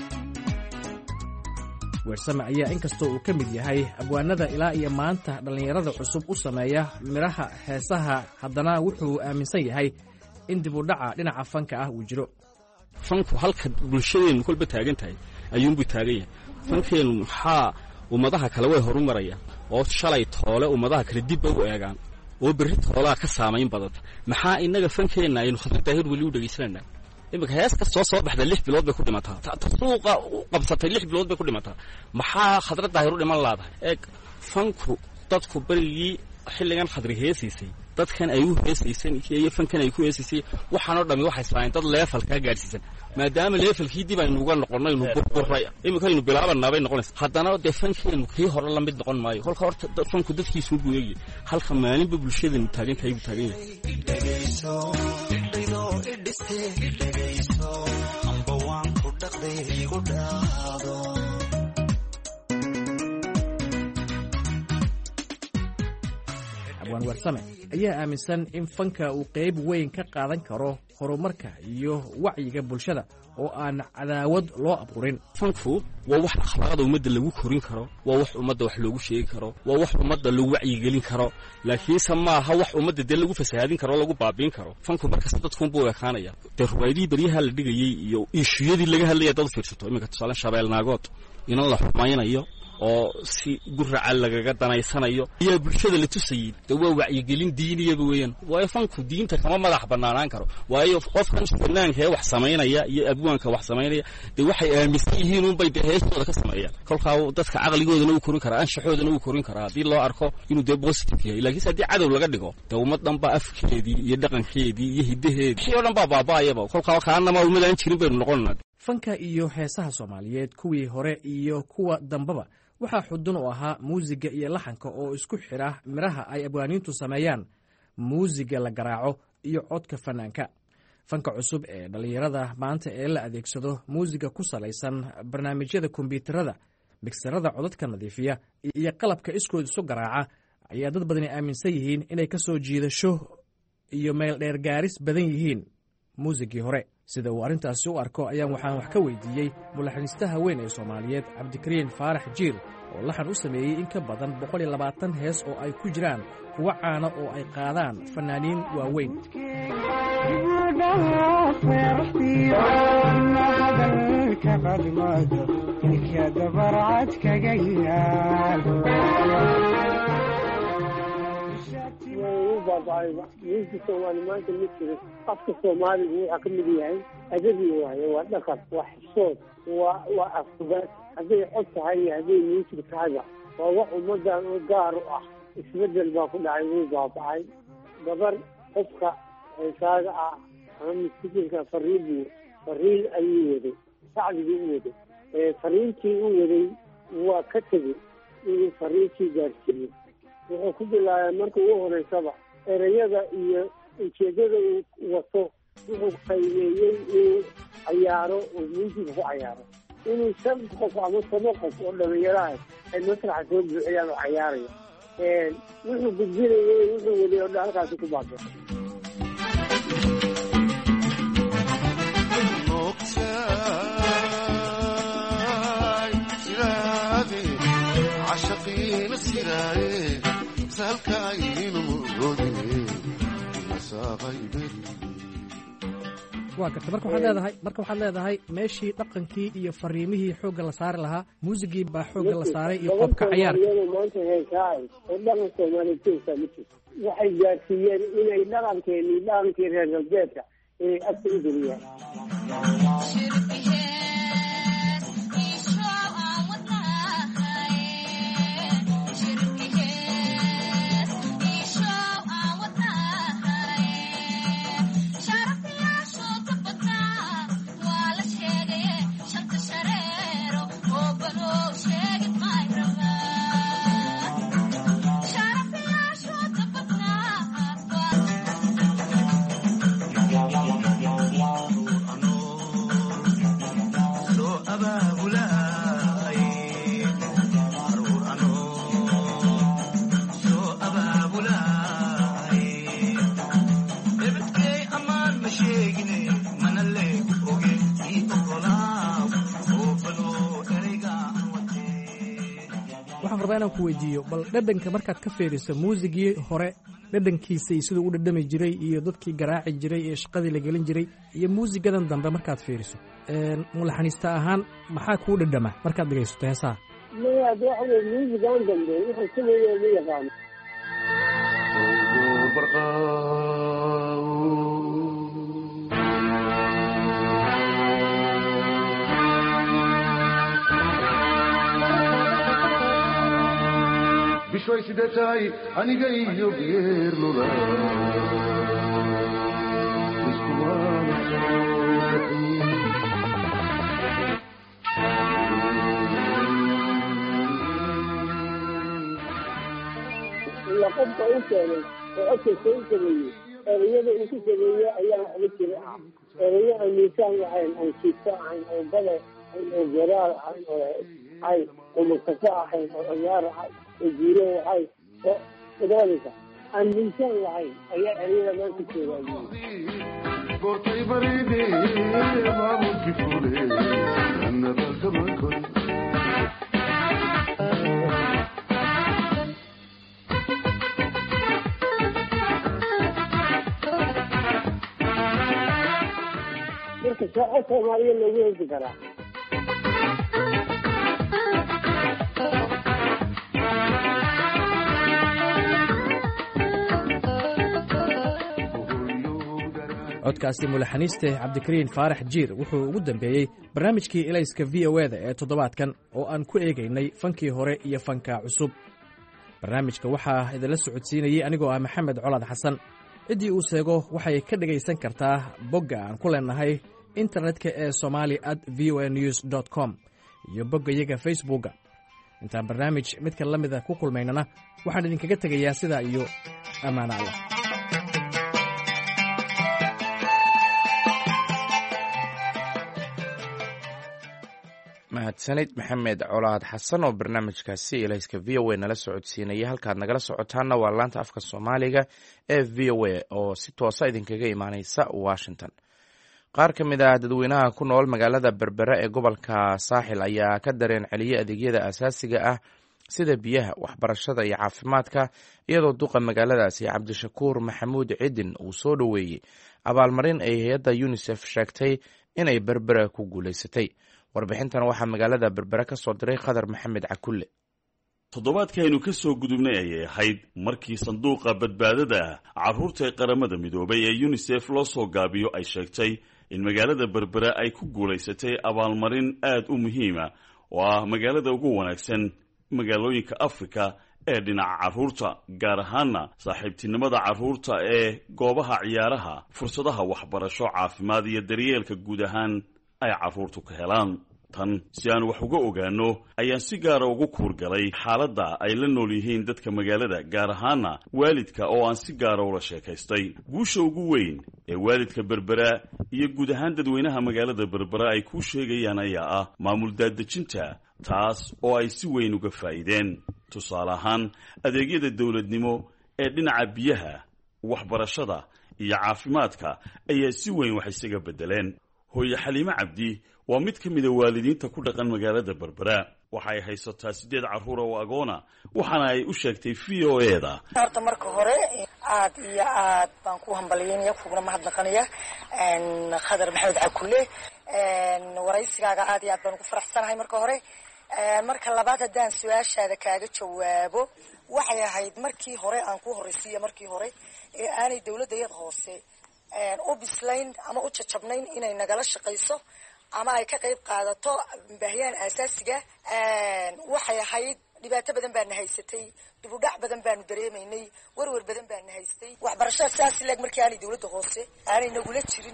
weersame ayaa inkastoo uu ka mid yahay abwaanada ilaa iyo maanta dhallinyarada cusub u sameeya midhaha heesaha haddana wuxuu aaminsan yahay in dib u dhaca dhinaca fanka ah uu jiro. fanku halka bulshadeennu kolba taagan tahay ayuunbuu taagan yahay. fankeennu maxaa ummadaha kale way horu marayaan oo shalay toole ummadaha kale dibba u eegaan oo berri toolaa ka saamayn badanta. maxaa innaga fankeenna aynu khadra daahir weli u dhegaysananaa? iminka hees kastoo soo baxda 6 bilood bay ku dhimataa. suuqa u qabsatay 6 bilood bay ku dhimataa. maxaa khadra daahir u dhiman laadahay? eeg fanku dadku berigii xilligan khadri heesiisay dadkan ay u heesaysan iyo fankan ay ku heesaysay waxaanoo dhammi waxay saamayn dad leefalkaa gaadhsiisan. maadaama leefalkii dib aynu uga noqonnay nu burburay iminkaynu bilaabanaa bay noqonaysa. haddana dee fankeennu kii hore la mid noqon maayo. kolka horta fanku dadkiisuu buu eegaya halka maalinba bulshadeennu taagan tahay buu taagan yahay. abwaan weersame ayaa aaminsan in fanka uu qayb weyn ka qaadan karo horumarka iyo wacyiga bulshada oo aan cadaawad loo abuurin. fanku waa wax akhlaaqda ummadda lagu korin karo, waa wax ummadda wax loogu sheegi karo, waa wax ummadda lagu wacyigelin karo, laakiinse maaha wax ummadda dee lagu fasahaadin karo o lagu baabiin karo. fanku markasta dadkuunbuu ekaanaya. dee ruwaayadihii beryaha la dhigayey iyo iishuyadii laga hadlaya dad fiirsato iminka tusaale shabeelnaagood inan la xumaynayo oo si guraca lagaga danaysanayo ayaa bulshada la tusayay. dee waa wacyigelin diiniyaba weeyaan. waayo fanku diinta kama madax bannaanaan karo. waayo qofkan fanaanka ee wax samaynaya iyo abwaanka wax samaynaya dee waxay aaminsan yihiin unbay dee heestooda ka sameeyaan. kolkaa dadka caqligoodana uu korin karaa, anshaxoodana uu korin karaa haddii loo arko inuu dee positive yahay. laakiinse haddii cadow laga dhigo dee ummad dhan baa afkeedii iyo dhaqankeedii iyo hiddaheedii wixii oo dhan baa baaba'ayaba. kolkaa kaanama umadaan jirin baynu noqonanaa. fanka iyo heesaha soomaaliyeed kuwii hore iyo kuwa dambaba waxaa xudun u ahaa muusiga iyo laxanka oo isku xidha midhaha ay abwaaniintu sameeyaan, muusiga la garaaco iyo codka fanaanka. fanka cusub ee dhallinyarada maanta ee la adeegsado muusiga ku salaysan barnaamijyada kombiyuutarada, migsarada codadka nadiifiya iyo qalabka iskood isu garaaca ayaa dad badani aaminsan yihiin inay ka soo jiidasho iyo meel dheer gaaris badan yihiin muusigii hore. sida uu arrintaasi u arko ayaan waxaan wax ka weydiiyey mulaxaniistaha weyn ee Soomaaliyeed Cabdikariin Faarax Jiir oo laxan u sameeyey in ka badan 120 hees oo ay ku jiraan kuwa caana oo ay qaadaan fanaaniin waaweyn. miiska Soomaali maanta ma jiro. afka Soomaaligu waxaa ka mid yahay adabi waaye, waa dhaqan, waa xishood, waa afkubaad. hadday cod tahay iyo hadday miisig tahayba waa wax ummadan oo gaar u ah. isbedel baa ku dhacay, wuu baaba'ay. gabar qofka heesaaga ah ama miskiinka fariin ayuu waday, sacdigii u waday. fariintii u waday waa ka tegey inuu fariintii gaarsiiyo. wuxuu ku bilaabay marka ugu horeysaba ereyada iyo ujeedada uu wato. wuxuu qaymeeyey inuu cayaaro oo muusiga ku cayaaro, inuu 5 qof ama 7 qof oo dhalinyaraha ay masraxa soo buuxiyaan oo cayaaraya. wuxuu gudbinayay wuxuu waday oo halkaasi ku baabay. waa karta marka waxaad leedahay meeshii dhaqankii iyo fariimihii xoogga la saari lahaa muusigii baa xoogga la saaray iyo qobka cayaarka. maanta heesaay oo dhaqan Soomaaliyeed waxay gaarsiiyeen inay dhaqankii reer galbeedka inay afka u geliyaan. Baba waxaan rabaa inaan ku weydiiyo bal dhadhanka markaad ka fiiriso muusigii hore dhadhankiisa iyo siduu u dhadhami jiray iyo dadkii garaaci jiray ee shaqadii la gelin jiray iyo muusigadan dambe markaad fiiriso mulaxaniista ahaan maxaa kuu dhadhama markaad dhegaysato heesaha maya de waxa weye muusigan dambe wuxuu sameeye ma yaqaano bishoy sidee tahay aniga iyo geerlula ila qofka u keenay oo codkaysa u sameeyey ereyada uu ku sameeye ayaa waxba jira ah ereyo aan miisaan ahayn oon siigto ahayn oo bada ahayn oo garaar ahayn oo ahayn oo murtafo ahayn oo ciyaar ahayn oo jiiro ahayn oo idaalaysa aan miisaan lahayn ayaa ereyada maanta joogaa goortay baride maamulki fule anadalkamakon marka saaco soomaaliya loogu hesi karaa codkaasi mulaxaniiste cabdikariin faarax jiir wuxuu ugu dambeeyey barnaamijkii elayska v o eda ee toddobaadkan oo aan ku eegaynay fankii hore iyo fanka cusub barnaamijka waxaa idinla socodsiinayey anigoo ah maxamed colaad xasan ciddii uu seego waxay ka dhegaysan kartaa bogga aan ku leenahay internetka ee somali@voanews.com iyo boggayaga facebookga intaan barnaamij midka la mida ku kulmaynana waxaan idinkaga tegayaa sidaa iyo ammaano allah mahadsanid maxamed colaad xasan oo barnaamijkaasi elayska v o a nala socodsiinaya halkaad nagala socotaanna waa laanta afka soomaaliga ee v o a oo si toosa idinkaga imaaneysa washington qaar ka mid ah dadweynaha ku nool magaalada berbere ee gobolka saaxil ayaa ka dareen celiyey adeegyada asaasiga ah sida biyaha waxbarashada iyo caafimaadka iyadoo duqa magaaladaasi cabdishakuur maxamuud cidin uu soo dhoweeyey abaalmarin ay hay-adda unisef sheegtay inay berbere ku guulaysatay warbixintan waxaa magaalada berbere ka soo diray khadar maxamed cakulle toddobaadkaynu ka soo gudubnay ayay ahayd markii sanduuqa badbaadada carruurta ee qaramada midoobay ee unisef loo soo gaabiyo ay sheegtay in magaalada berbere ay ku guulaysatay abaalmarin aad u muhiima oo ah magaalada ugu wanaagsan magaalooyinka afrika ee dhinaca carruurta gaar ahaana saaxiibtinimada carruurta ee goobaha ciyaaraha fursadaha waxbarasho caafimaad iyo daryeelka guud ahaan ay carruurtu ka helaan tan si aan wax uga ogaano ayaan si gaara ugu kuurgalay xaaladda ay la nool yihiin dadka magaalada gaar ahaana waalidka oo aan si gaara ula sheekaystay guusha ugu weyn ee waalidka berbera iyo guud ahaan dadweynaha magaalada berbera ay kuu sheegayaan ayaa ah maamul daadejinta taas oo ay si weyn uga faa'iideen tusaale ahaan adeegyada dowladnimo ee dhinaca biyaha waxbarashada iyo caafimaadka ayaa si weyn wax isaga beddeleen hooye xaliime cabdi waa mid ka mida waalidiinta ku dhaqan magaalada berbera waxay haysataa 8 carruur oo agoona waxaana ay u sheegtay v o eda horta marka hore aad iyo aad baan ku hambalyeynaya kuguna mahadnaqanaya khadar maxamed cakulle waraysigaaga aad iyo aad baan ugu faraxsanahay marka hore marka labaad haddaan su-aashaada kaaga jawaabo waxay ahayd markii hore aan ku horraysiiya markii hore ee aanay dawladayada hoose u bislayn ama u jajabnayn inay nagala shaqayso ama ay ka qayb qaadato baahiyahan aasaasiga waxay ahayd dhibaato badan baana haysatay dibudhac badan baanu dareemaynay werwer badan baana haystay waxbarashada sidaas leeg markii aanay dawladda hoose aanay nagula jirin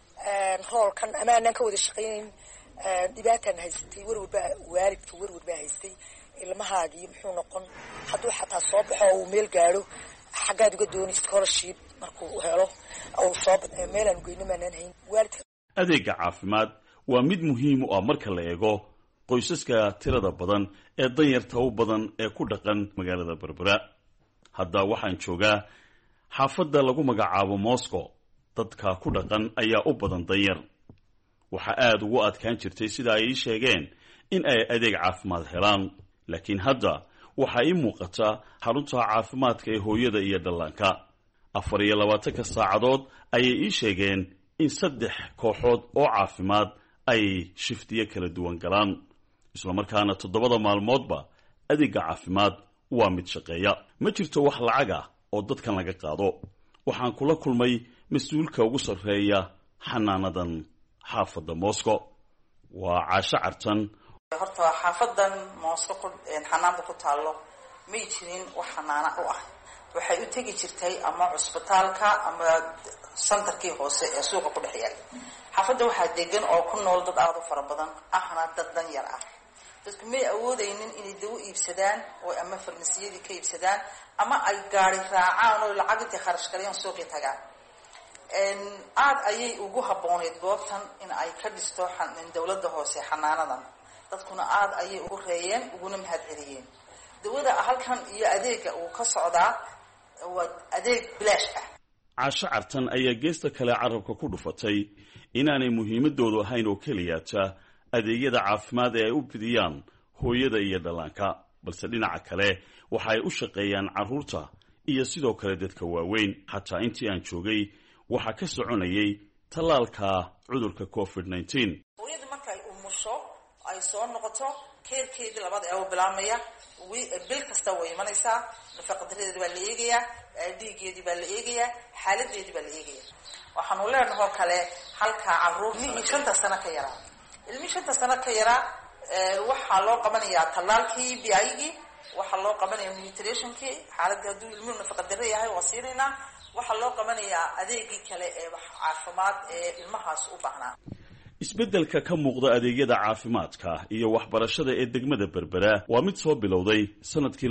roolkan ama aanan ka wada shaqaynayn dhibaataana haysatay werwerbaa waalidka werwer baa haystay ilmahaagii muxuu noqon hadduu xataa soo baxo uu meel gaadho xaggaad uga doonay scholarship markuu helo uu soo meelaan geyno maanaan hayn waalidka adeega caafimaad waa mid muhiim u ah marka la eego qoysaska tirada badan ee danyarta u badan ee ku dhaqan magaalada berbera hadda waxaan joogaa xaafadda lagu magacaabo moscow dadka ku dhaqan ayaa u badan danyar waxaa aad ugu adkaan jirtay sida ay ii sheegeen in ay adeeg caafimaad helaan laakiin hadda waxaa ii muuqata xarunta caafimaadka ee hooyada iyo dhallaanka 24 saacadood ayay ii sheegeen in 3 kooxood oo caafimaad ay shiftiyo kala duwan galaan islamarkaana 7 maalmoodba adeega caafimaad waa mid shaqeeya ma jirto wax lacag ah oo dadkan laga qaado waxaan kula kulmay mas'uulka ugu sarreeya xanaanadan xaafadda Moscow waa Caasha Cartan horta xaafadan Moscow xanaanada ku taalo ma jirin wax xanaana u ah waxay u tagi jirtay ama cusbitaalka ama santarkii hoose ee suuqa ku dhaxyay xaafadda waxaa degan oo ku nool dad aad u fara badan ahna dad dan yar ah dadku may awoodaynin inay dawo iibsadaan oo ama farmasiyadii ka iibsadaan ama ay gaari raacaan oo lacag inta kharash galayaan suuqii tagaan aad ayay ugu habooneed goobtan in ay ka dhisto dawladda hoose xanaanadan dadkuna aad ayay ugu reeyeen uguna mahadceliyeen dawada halkan iyo adeega uu ka socdaa waa adeeg bilaash ah Caasha Cartan ayaa geesta kale carabka ku dhufatay inaanay muhiimadoodu ahayn oo kaliyaata adeegyada caafimaad ee ay u bidiyaan hooyada iyo dhallaanka balse dhinaca kale waxa ay u shaqeeyaan carruurta iyo sidoo kale dadka waaweyn xataa intii aan joogay waxa ka soconayay tallaalka cudurka COVID-19 hooyada marka ay umusho ay soo noqoto keerkeedii labaad ee u bilaabmaya bil kasta way imanaysaa nafaqadeeda baa la eegayaa dhiigeedii baa la eegayaa xaaladeedii baa la eegayaa waxaanu leenahay kale halka carruurtii 5 sano ka yaraa ilmi 5 sano ka yaraa waxaa loo qabanayaa tallaalkii biayigi waxaa loo qabanayaa nutritionkii xaaladda hadduu ilmuhu nafaqadare yahay waa siinaynaa waxaa loo qabanayaa adeegii kale ee caafimaad ee ilmahaas u baahnaa isbeddelka ka muuqda adeegyada caafimaadka iyo waxbarashada ee degmada Berbera waa mid soo bilowday sanadkii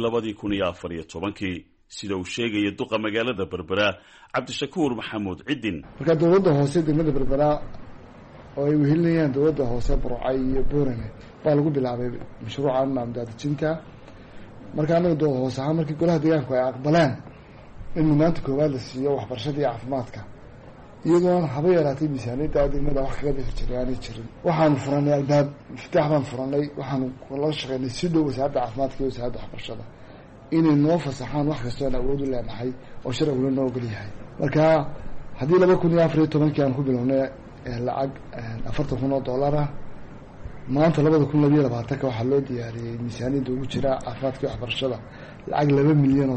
2014 sida uu sheegay duqa magaalada Berbera Cabdishakuur Maxamuud Cidin marka dawladda hoose degmada Berbera oo ay wehelinayaan dawladda hoose Burcay iyo Boorame baa lagu bilaabay mashruuca naamdaadinta marka anaga dawladda hoose markii golaha deegaanku ay aqbaleen in maanta koowaad la siiyo waxbarashada iyo caafimaadka iyadoo haba yaraatay miisaaniyadda degmada wax kaga bixi jirin waxaanu furanay albaab iftaax baan furanay waxaanu la shaqeynay si dhow wasaaradda caafimaadka iyo wasaaradda waxbarashada inay noo fasaxaan wax kastoo aan awood u leenahay oo sharcigu noo ogol yahay marka haddii 2014 aan ku bilownay lacag $40,000 maanta 2022 waxaa loo diyaariyey miisaaniyadda ugu jira caafimaadka iyo waxbarashada lacag $2 milyan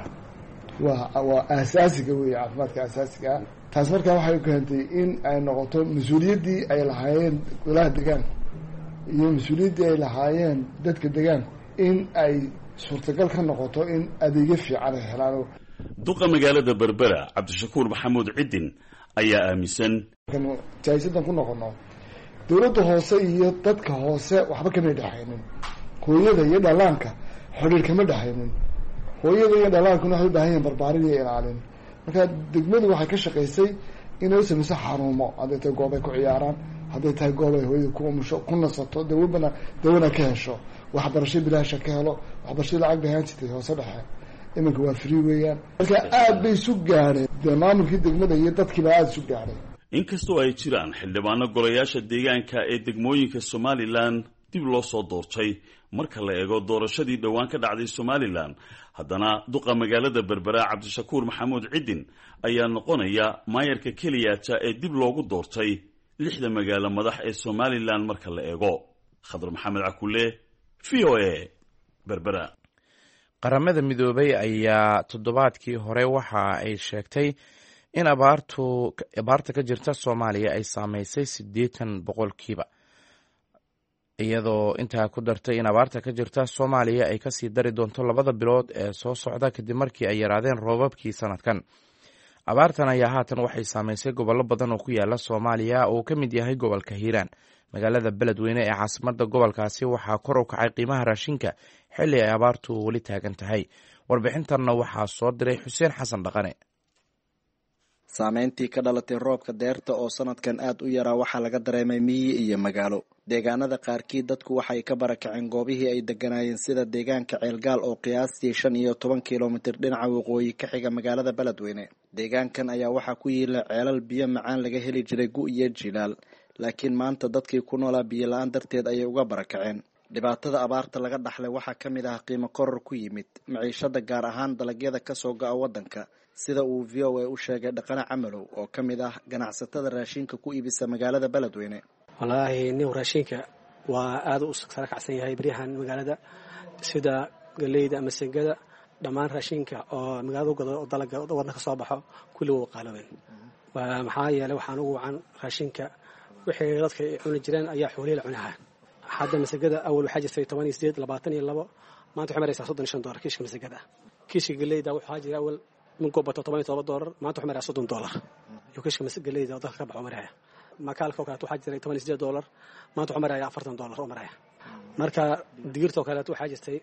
waa asaasiga weeye caafimaadka asaasiga taas markaa waxay keentay in ay noqoto mas-uuliyaddii ay lahaayeen golaha deegaanka iyo mas-uuliyaddii ay lahaayeen dadka deegaanka in ay suurtagal ka noqoto in adeegyo fiican ay helaan duqa magaalada Berbera Cabdishakuur Maxamuud Cidin ayaa aaminsan jaysadan ku noqono dawladda hoose iyo dadka hoose waxba kama dhaxaynin hooyada iyo dhallaanka xiriir kama dhaxaynin hooyada iyo dhallaankuna waxay u baahan yihiin barbaarin iyo ilaalin marka degmadu waxay ka shaqaysay inay u samayso xarumo hadday tahay goob ay ku ciyaaraan hadday tahay goob ay hooyada ku umusho ku nasato dawana ka hesho waxbarasho bilaasha ka helo waxbarasho lacag bahaan jirtay hoose dhexe iminka waa free weeyaan marka aad bay isu gaadheen dee maamulkii degmada iyo dadkiiba aada isu gaadhay inkastoo ay jiraan xildhibaano golayaasha deegaanka ee degmooyinka Somaliland dib loo soo doortay marka la eego doorashadii dhawaan ka dhacday Somaliland haddana duqa magaalada Berbera Cabdishakuur Maxamuud Cidin ayaa noqonaya maayarka kaliyaata ee dib loogu doortay 6 magaalo madax ee Somaliland marka la eego Khadar Maxamed Cakulle VOA Berbera qaramada midoobay ayaa toddobaadkii hore waxa ay sheegtay in abaarta ka jirta Soomaaliya ay saameysay 80% iyadoo intaa ku dartay in abaarta ka jirta Soomaaliya ay kasii dari doonto 2 bilood ee soo socda kadib markii ay yaraadeen roobabkii sanadkan abaartan ayaa haatan waxay saameysay gobollo badan oo ku yaala Soomaaliya oo ka mid yahay gobolka Hiiraan magaalada Beledweyne ee caasimadda gobolkaasi waxaa kor u kacay qiimaha raashinka xilli ay abaartu weli taagan tahay warbixintanna waxaa soo diray Xuseen Xasan Dhaqane saameyntii ka dhalatay roobka deerta oo sanadkan aad u yaraa waxaa laga dareemay miyi iyo magaalo deegaanada qaarkii dadku waxay ka barakaceen goobihii ay deganayeen sida deegaanka Ceelgaal oo qiyaastii 15 kilomitir dhinaca waqooyi ka xiga magaalada Beledweyne deegaankan ayaa waxaa ku yiila ceelal biyo macaan laga heli jiray gu iyo jilaal laakiin maanta dadkii ku noolaa biyo la'aan darteed ayay uga barakaceen dhibaatada abaarta laga dhaxlay waxaa ka mid ah qiimo koror ku yimid maciishada gaar ahaan dalagyada kasoo go-a waddanka sida uu v o a u sheegay Dhaqane Camalow oo ka mid ah ganacsatada raashinka ku iibisa magaalada Beledweyne. wallaahi nin raashinka waa aad u sare kacsan yahay baryahan magaalada sida galeyda ama sengada dhammaan raashinka oo magaalada gado oo dalaga waddanka soo baxo kulli wuu qaaloobeen maxaa yeelay waxaan ugu wacan raashinka wixii dadka cuni jireen ayaa xoolihi la cunaha hadda masagada awal waxaa jirtay 18 22 maanta waxay maraysaa $35 kiishka masagada kiishka galeyda waxaa jira awal min goobato $17 maanta waxay maraysaa $30 iyo kiishka masagada galeyda dadka ka baxo maraya makaalka oo kale waxaa jiray $18 maanta waxay maraysaa $40 oo maraya marka digirta oo kale waxaa jirtay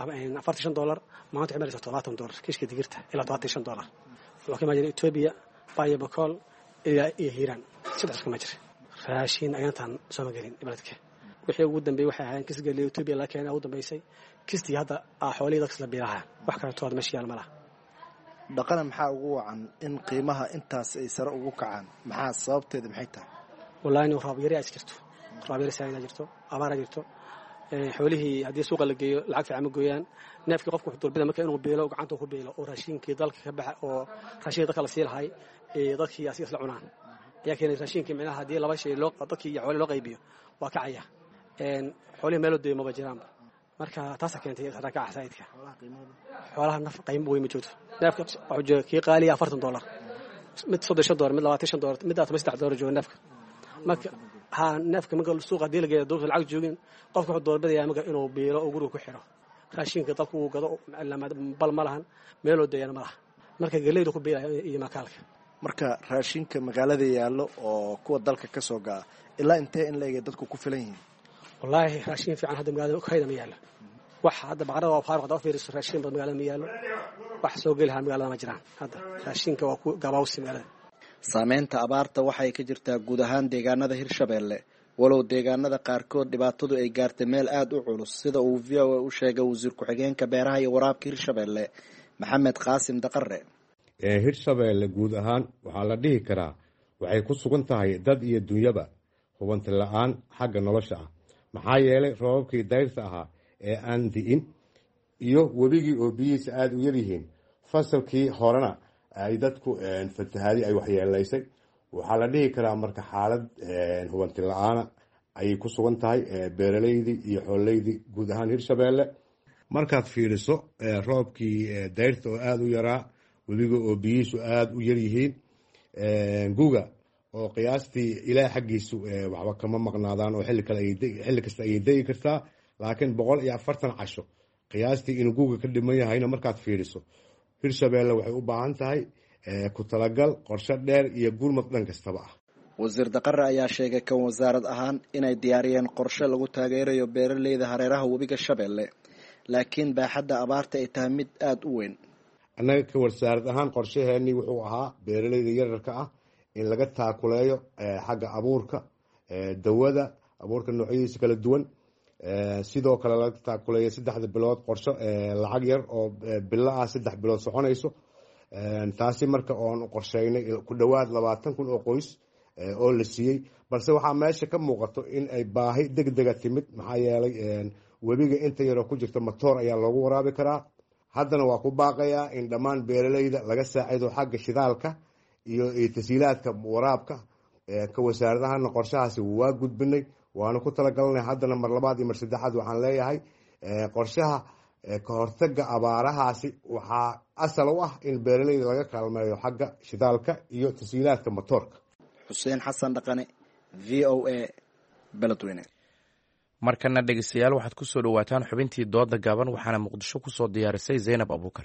$45 maanta waxay maraysaa $70 kiishka digirta ilaa $25 waxa ma jira Ethiopia Baaya Bakool iyo Hiiraan saddex kama jira raashin ayaantan soo magalin ibadka wixii ugu dambeeyay waxay ahaayeen kis galey Ethiopia la keenay ugu dambeysay kistii hadda xoolihii dadka la biiraha wax kale tood meesha yaal malaha Dhaqane maxaa ugu wacan in qiimaha intaas ay sare ugu kacaan maxaa sababteedu maxay tahay wallahi roob yari ay jirto roob yari ay jirto abaar ay jirto xoolihii hadii suuqa la geeyo lacag fiican ma gooyaan neefkii qofku wuxuu doorbida marka inuu beelo gacanta ku beelo oo raashinkii dalka ka baxa oo raashinka dadka la siilahay dadkii asiis la cunaan ayaa keenay raashinkii micnaha hadii laba shay loo dadkii iyo xoolo loo qaybiyo waa kacaya xoolihii meel deeymo ba jiraan marka taas keentay rakaca saayidka xoolaha naf qiimo weyn ma joogto neefka wuxuu jooga kii qaaliya $40 mid $30 mid $20 mid $30 jooga neefka marka ha neefka marka suuqa hadii la geeyo dowladda lacag joogin qofka wuxuu doorbidayaa marka inuu beelo oo guriga ku xiro raashinka dalku uu gado bal ma lahan meeloo deeyana ma laha marka galeyda ku beelayo iyo makaalka marka raashinka magaalada yaalo oo kuwa dalka ka soo gaa ilaa intee in la eegay dadku ku filan yihiin wallahi raashin fiican hadda magaalada ka hayda ma yaalo wax hadda baqarada waa faaruq oo fiiriso raashin bad magaalada ma yaalo wax soo gelaha magaalada ma jiraan hadda raashinka waa ku gabaawsi magaalada saameynta abaarta waxay ka jirtaa guud ahaan deegaanada Hirshabeelle walow deegaanada qaarkood dhibaatadu ay gaartay meel aad u culus sida uu v o a u sheegay wasiir ku-xigeenka beeraha iyo waraabka Hirshabeelle Maxamed Qaasim Daqare. Hirshabeelle guud ahaan waxaa la dhihi karaa waxay ku sugan tahay dad iyo dunyaba hubanti la'aan xagga nolosha ah maxaa yeelay roobabkii dayrta ahaa ee aan di'in iyo webigii oo biyihiisa aada u yaryihiin fasalkii horena ay dadku fatahaadi ay waxyeelaysay waxaa la dhihi karaa marka xaalad hubanti la-aana ayay ku sugan tahay beeraleydii iyo xoolaydii guud ahaan Hirshabeelle markaad fiiriso roobkii dayrta oo aada u yaraa webiga oo biyihiisu aada u yaryihiin guga oo qiyaastii ilaa xaggiisu waxba kama maqnaadaan oo xilli kasta ayay degi kartaa laakiin 140 casho qiyaastii inuu guga ka dhiman yahayna markaad fiiriso Hirshabeelle waxay u baahan tahay ku talagal qorshe dheer iyo gurmad dhan kastaba ah. Wasiir Daqare ayaa sheegay kan wasaarad ahaan inay diyaariyeen qorshe lagu taageerayo beeraleyda hareeraha webiga Shabeelle laakiin baaxadda abaarta ay tahay mid aad u weyn. annaga ka wasaarad ahaan qorshaheennii wuxuu ahaa beeraleyda yararka ah in laga taakuleeyo xagga abuurka dawada abuurka noocyadiisa kala duwan sidoo kale laga taakuleeyo 3 bilood qorsho lacag yar oo bilo ah 3 bilood soconayso taasi marka oon qorsheynay ku dhawaad 20,000 oo qoys oo la siiyey balse waxaa meesha ka muuqato in ay baahi degdega timid maxaa yeelay webiga inta yaroo ku jirta matoor ayaa loogu waraabi karaa haddana waa ku baaqayaa in dhammaan beeraleyda laga saacido xagga shidaalka iyo tasiilaadka waraabka ka wasaaradahana qorshahaasi waa gudbinay waana ku talagalnay haddana mar labaad iyo mar saddexaad waxaan leeyahay qorshaha ka hortagga abaarahaasi waxaa asal u ah in beeraleyda laga kaalmeeyo xagga shidaalka iyo tasiilaadka matoorka. Xuseen Xasan Dhaqane v o a Beledweyne. markana dhegeystayaal waxaad ku soo dhawaataan xubintii dooda gaaban waxaana Muqdisho ku soo diyaarisay Zainab Abuukar.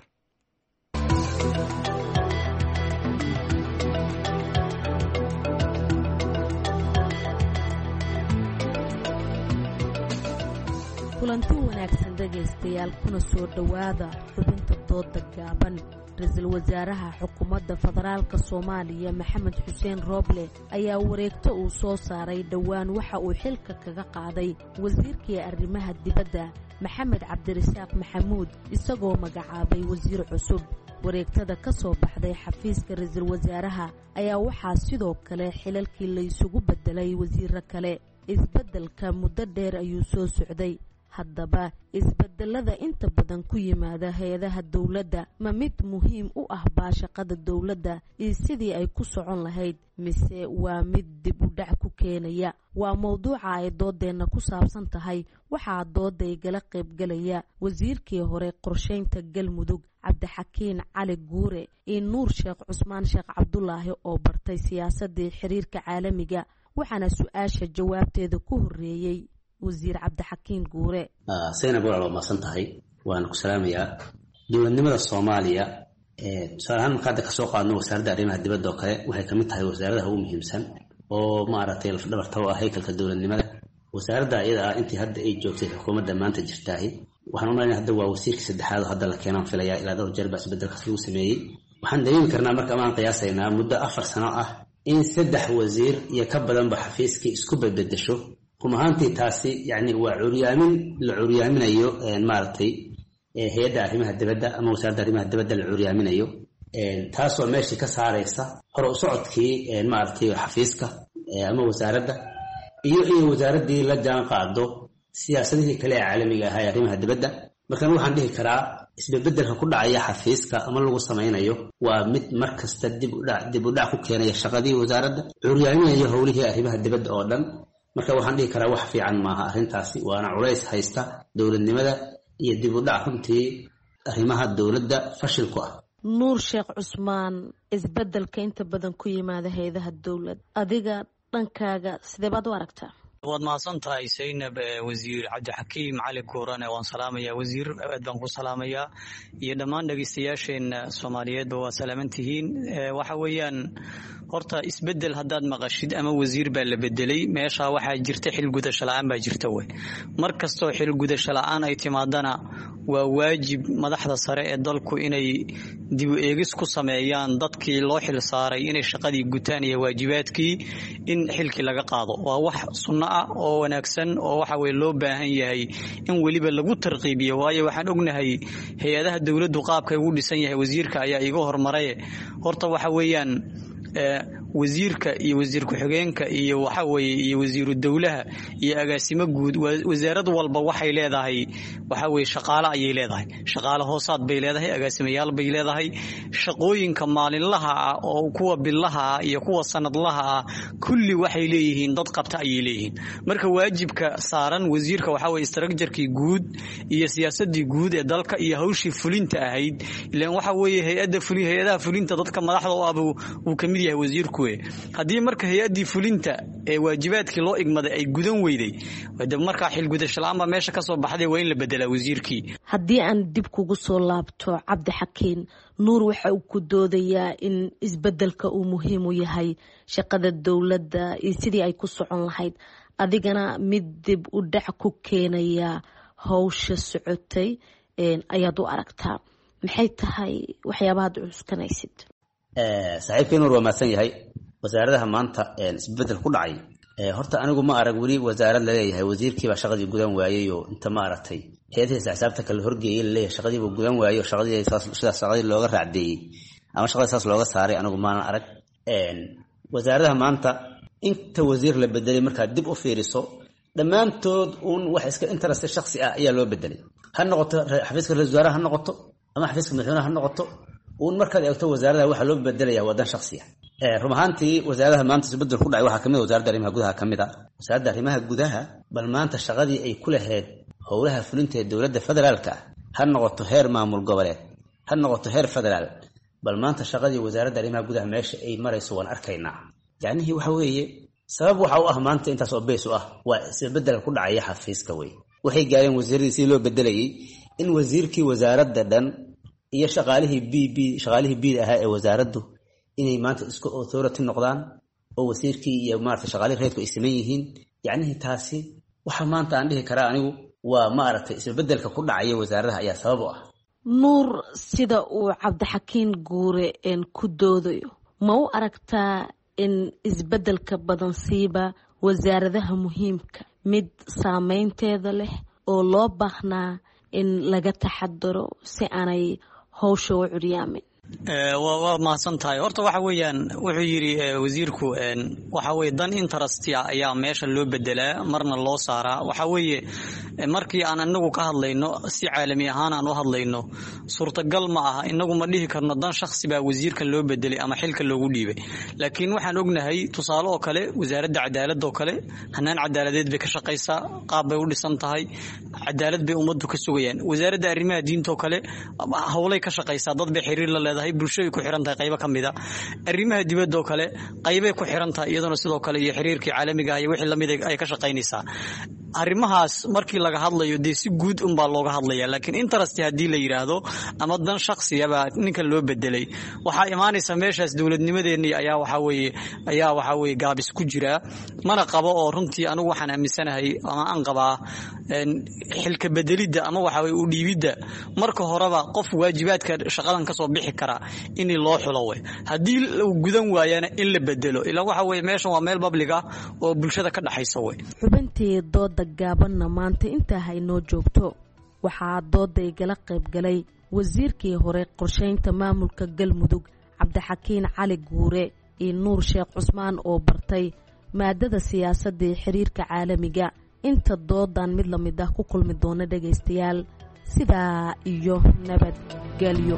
kulanti wanaagsan dhegaystayaal kuna soo dhowaada xubinta dooda gaaban. ra-iisul wasaaraha xukuumadda federaalka Soomaaliya Maxamed Xuseen Rooble ayaa wareegto uu soo saaray dhowaan waxa uu xilka kaga qaaday wasiirkii arrimaha dibadda Maxamed Cabdirasaaq Maxamuud isagoo magacaabay wasiir cusub. wareegtada ka soo baxday xafiiska ra-iisul wasaaraha ayaa waxaa sidoo kale xilalkii la isugu bedelay wasiiro kale. isbeddelka muddo dheer ayuu soo socday haddaba isbedelada inta badan ku yimaada hay-adaha dowladda ma mid muhiim u ah baashaqada dowladda iyo sidii ay ku socon lahayd mise waa mid dib u dhac ku keenaya? waa mowduuca ay doodeenna ku saabsan tahay. waxaa dooda igala qaybgalaya wasiirkii hore qorsheynta galmudug cabdixakiin cali guure iyo nuur sheekh cusmaan sheekh cabdulaahi oo bartay siyaasadii xiriirka caalamiga, waxaana su-aasha jawaabteeda ku horeeyey wasiir cabdixakiin guure. Zainab waa maasan tahay, waan ku salaamayaa. dowladnimada Soomaaliya tusaale ahaan marka hadda kasoo qaadno wasaaradda arrimaha dibadda oo kale waxay kamid tahay wasaaradaha ugu muhiimsan oo maaragtay lafdhabarta u ah haykalka dowladnimada. wasaaradda iyada ah intii hadda ay joogtay xukuumadda maanta jirtaahi waxaan u leeyahay hadda waa wasiirkii saddexaad oo hadda la keenaan filayaa ilaa dhowr jeer baa isbedelkaas lagu sameeyey. waxaan dareemi karnaa marka amaan qiyaasaynaa muddo 4 sano ah in 3 wasiir iyo ka badanba xafiiskii isku bedbedesho. run ahaantii taasi yani waa la curyaaminayo maaragtay hay-adda arrimaha dibadda ama wasaaradda arrimaha dibadda la curyaaminayo, taasoo meeshii ka saaraysa hore u socodkii maaragtay xafiiska ama wasaaradda iyo wasaaraddii la jaan qaado siyaasadihii kale ee caalamiga ahaa ee arrimaha dibadda. markan waxaan dhihi karaa isbebedelka ku dhacaya xafiiska ama lagu samaynayo waa mid markasta dib u dhac ku keenaya shaqadii wasaaradda, curyaaminayo howlihii arrimaha dibadda oo dhan. marka waxaan dhihi karaa wax fiican maaha arrintaasi, waana culays haysta dowladnimada iyo dib u dhac runtii arrimaha dowladda fashil ku ah. nuur sheekh cusmaan, isbedelka inta badan ku yimaada hay-adaha dowlad, adiga dhankaaga sidee baad u aragtaa? waad mahadsan tahay Zainab. wasiir cabdixakiim cali guurane waan salaamayaa. wasiir aad baan ku salaamayaa iyo dhammaan dhageystayaasheena Soomaaliyeedba waa salaaman tihiin. waxa weeyaan horta isbedel haddaad maqashid ama wasiir baa la bedelay, meesha waxaa jirta xil gudasho la'aan baa jirta wey. mar kastoo xil gudasho la'aan ay timaadana waa waajib madaxda sare ee dalku inay dib u eegis ku sameeyaan dadkii loo xil saaray inay shaqadii gutaan iyo waajibaadkii in xilkii laga qaado. waa wax sunno ah oo wanaagsan oo waxa weeye loo baahan yahay in weliba lagu tarqiibiyo, waayo waxaan ognahay hay-adaha dowladdu qaabkay ugu dhisan yahay. wasiirka ayaa iga hormaray. horta waxa weeyaan wasiirka iyo wasiir ku-xigeenka iyo waxa weeye iyo wasiiru dowlaha iyo agaasimo guud, wasaarad walba waxay leedahay waxa weeye shaqaale ayay leedahay, shaqaale hoosaad bay leedahay, agaasimayaal bay leedahay. shaqooyinka maalinlaha ah oo kuwa billaha ah iyo kuwa sanadlaha ah kulli waxay leeyihiin dad qabta ayay leeyihiin. marka waajibka saaran wasiirka waxa weeye structure-kii guud iyo siyaasadii guud ee dalka iyo hawshii fulinta ahayd. ilaan waxa weeye hay-adaha fulinta dadka madaxda u ah uu kamid yahay wasiirku. haddii marka hay-adii fulinta ee waajibaadkii loo igmaday ay gudan weyday, markaa xilgudasho la'aan baa meesha kasoo baxday, waa in la bedelaa wasiirkii. haddii aan dib kugu soo laabto cabdixakiin, nuur waxa uu ku doodayaa in isbedelka uu muhiim u yahay shaqada dowladda iyo sidii ay ku socon lahayd, adigana mid dib u dhac ku keenaya hawsha socotay ayaad u aragtaa. maxay tahay waxyaabahaad cuskanaysid? saaxiibkay nuur waa mahadsan yahay. wasaaradaha maanta isbedel ku dhacay, horta anigu ma arag weli wasaarad laleeyahay wasiirkiibaa shaqadii gudan waayey oo inta ma aragtay hay-adihiisa xisaabta kale horgeeyey laleeyahay shaqadiibuu gudan waayey oo sidaas shaqadii looga raacdeeyey ama shaqadii saas looga saaray anigu maanan arag. wasaaradaha maanta inta wasiir la bedelay markaad dib u fiiriso dhammaantood uun wax iska interest shakhsi ah ayaa loo bedelay, ha noqoto xafiiska ra-iisul wasaaraha ha noqoto ama xafiiska madaxweynaha ha noqoto. uun markaad eegto wasaaradaha waxaa loo bedelaya wadan shakhsi ah. run ahaantii wasaaradaha maanta isbedel ku dhacay waxaa kamid ah wasaaradda arrimaha gudaha kamid ah. wasaaradda arrimaha gudaha bal maanta shaqadii ay ku lahayd howlaha fulinta ee dowladda federaalka ha noqoto heer maamul goboleed ha noqoto heer federaal, bal maanta shaqadii wasaaradda arrimaha gudaha meesha ay marayso waan arkaynaa. yacnihii waxa weeye sabab waxa u ah maanta intaas oo beys u ah waa isbedel ku dhacaya xafiiska wey. waxay gaareen wasiiradii si loo bedelayay in wasiirkii wasaaradda dhan iyo shaqaalihii biid ahaa ee wasaaraddu inay maanta isku authority noqdaan oo wasiirkii iyo maaragtay shaqaalihii reedku ay saman yihiin. yacnihii taasi waxa maanta aan dhihi karaa anigu waa maaragtay isbedelka ku dhacaya wasaaradaha ayaa sabab u ah. nuur, sida uu cabdixakiin guure ku doodayo, ma u aragtaa in isbedelka badan siiba wasaaradaha muhiimka mid saameynteeda leh oo loo baahnaa in laga taxadaro si aanay hawsha u curyaamin? waa mahadsan tahay. horta waxa weeyaan wuxuu yidhi wasiirku waxa weye dan interest ayaa meesha loo bedelaa marna loo saaraa. waxa weeye markii aan inagu ka hadlayno si caalami ahaan aan u hadlayno suurtagal ma aha inagu ma dhihi karno dan shakhsi baa wasiirkan loo bedelay ama xilka loogu dhiibay. laakiin waxaan ognahay tusaale oo kale wasaaradda cadaaladda oo kale hanaan cadaaladeed bay ka shaqaysaa, qaab bay u dhisan tahay, cadaalad bay ummaddu ka sugayaan. wasaaradda arrimaha diinta oo kale howlay ka shaqaysaa, dad bay xiriir la leedahay, bulshada ku xiran tahay qaybo kamid ah. arrimaha dibadda oo kale qaybay ku xiran tahay iyaduna sidoo kale, iyo xiriirkii caalamiga ah iyo wixii lamid ay ka shaqaynaysaa. arrimahaas markii laga hadlayo dee si guud unbaa looga hadlaya. laakiin interest haddii la yidhaahdo ama dan shaksiyabaa ninkan loo bedelay, waxaa imaanaysa meeshaas dowladnimadeenii ayaa waxaa weeye gaabis ku jiraa. mana qabo oo runtii anigu waxaan aaminsanahay ama aan qabaa xilka bedelidda ama waxa weye u dhiibidda marka horeba qof waajibaadka shaqadan kasoo bixi kara in loo xulo we. haddii uu gudan waayana in la bedelo, ilaa waxa weye meeshan waa meel public ah oo bulshada ka dhaxaysa we. xubintii dooda gaabanna maanta intaa haynoo joogto. waxaa dooda igala qayb galay wasiirkii hore qorshaynta maamulka galmudug cabdixakiin cali guure iyo nuur sheekh cusmaan oo bartay maadada siyaasadda ee xiriirka caalamiga. inta doodan mid la mid ah ku kulmi doona dhagaystayaal, sidaa iyo nabadgelyo.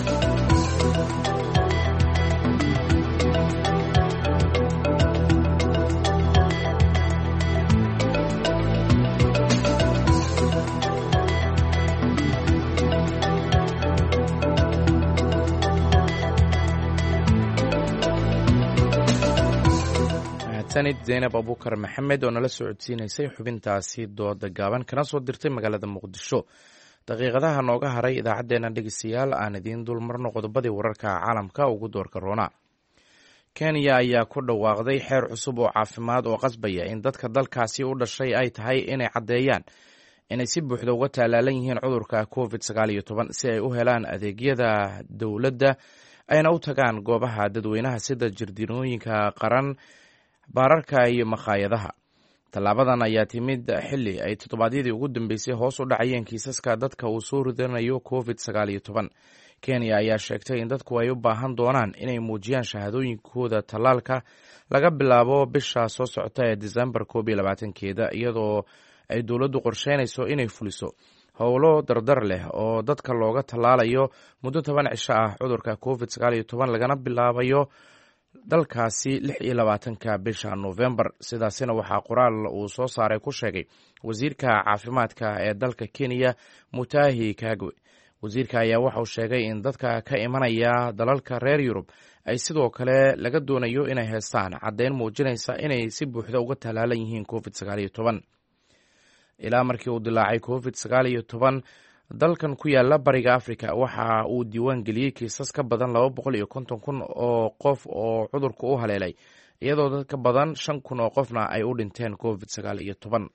sanid zaynab abukar maxamed oo nala socodsiinaysay xubintaasi dooda gaaban kana soo dirtay magaalada muqdisho. daqiiqadaha nooga haray idaacaddeenna dhegeystayaal aan idiin dulmarno qodobadii wararka caalamka ugu doorka roona. kenya ayaa ku dhawaaqday xeer cusub oo caafimaad oo qasbaya in dadka dalkaasi u dhashay ay tahay inay caddeeyaan inay si buuxda uga tallaalan yihiin cudurka COVID-19 si ay u helaan adeegyada dowladda ayna u tagaan goobaha dadweynaha sida jardiinooyinka qaran, baararka iyo makhaayadaha. tallaabadan ayaa timid xilli ay toddobaadyadii ugu dambeysay hoos u dhacayeen kiisaska dadka uu soo ridanayo COVID-19. kenya ayaa sheegtay in dadku ay u baahan doonaan inay muujiyaan shahaadooyinkooda tallaalka laga bilaabo bisha soo socota ee Disembar 2020keeda, iyadoo ay dowladdu qorsheynayso inay fuliso howlo dardar leh oo dadka looga tallaalayo muddo 10 cisho ah cudurka COVID-19 lagana bilaabayo dalkaasi 26 bisha Novembar. sidaasina waxaa qoraal uu soo saaray ku sheegay wasiirka caafimaadka ee dalka Kenya Mutahi Kagwe. wasiirka ayaa waxauu sheegay in dadka ka imanaya dalalka reer Yurub ay sidoo kale laga doonayo inay haystaan caddeyn muujinaysa inay si buuxda uga tallaalan yihiin COVID-19. ilaa markii uu dilaacay COVID-19 dalkan ku yaala bariga Afrika waxa uu diiwaan geliyey kiisas ka badan 250,000 oo qof oo cudurku u haleelay, iyadoo dad ka badan 5,000 oo qofna ay u dhinteen COVID-19.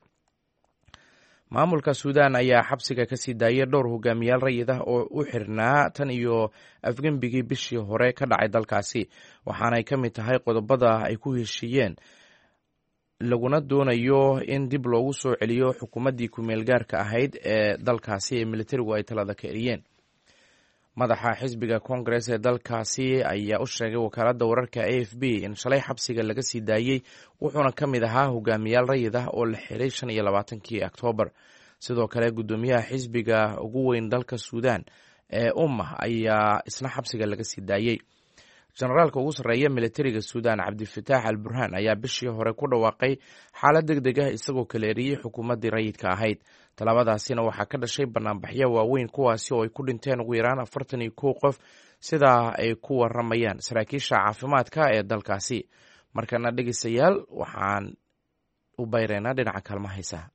maamulka Suudaan ayaa xabsiga ka sii daayay dhowr hogaamiyaal rayid ah oo u xirnaa tan iyo afgembigii bishii hore ka dhacay dalkaasi, waxaanay ka mid tahay qodobada ay ku heshiiyeen laguna doonayo in dib loogu soo celiyo xukuumaddii ku-meel gaarka ahayd ee dalkaasi ee militarigu ay talada ka eriyeen. madaxa xisbiga Congress ee dalkaasi ayaa u sheegay wakaaladda wararka AFP in shalay xabsiga laga sii daayey, wuxuuna ka mid ahaa hogaamiyaal rayid ah oo la xiray 25kii Oktoobar. sidoo kale gudoomiyaha xisbiga ugu weyn dalka Suudaan ee ayaa isna xabsiga laga sii daayey. generaalka ugu sarreeya militariga Suudaan Cabdifataax al-Burhaan ayaa bishii hore ku dhawaaqay xaalad degdeg ah isagoo kala eriyey xukuumaddii rayidka ahayd. tallaabadaasina waxaa ka dhashay banaanbaxyo waaweyn kuwaasi oo ay ku dhinteen ugu yaraan 41 qof, sidaa ay ku waramayaan saraakiisha caafimaadka ee dalkaasi. markana dhegeystayaal waxaan u bayreynaa dhinaca kaalmaha heesaha.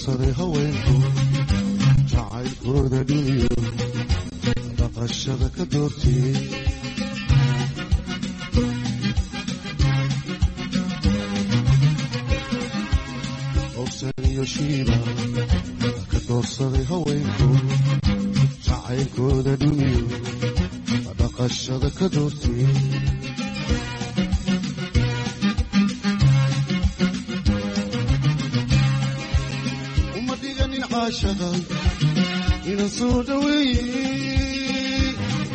doorsaday haweenku jacaylkooda dhiniyo dhaqashada ka doortiyey ogsan iyo shiiba ka doorsaday haweenku jacaylkooda dhiniyo dhaqashada ka doortiyey inaan soo dhaweeyey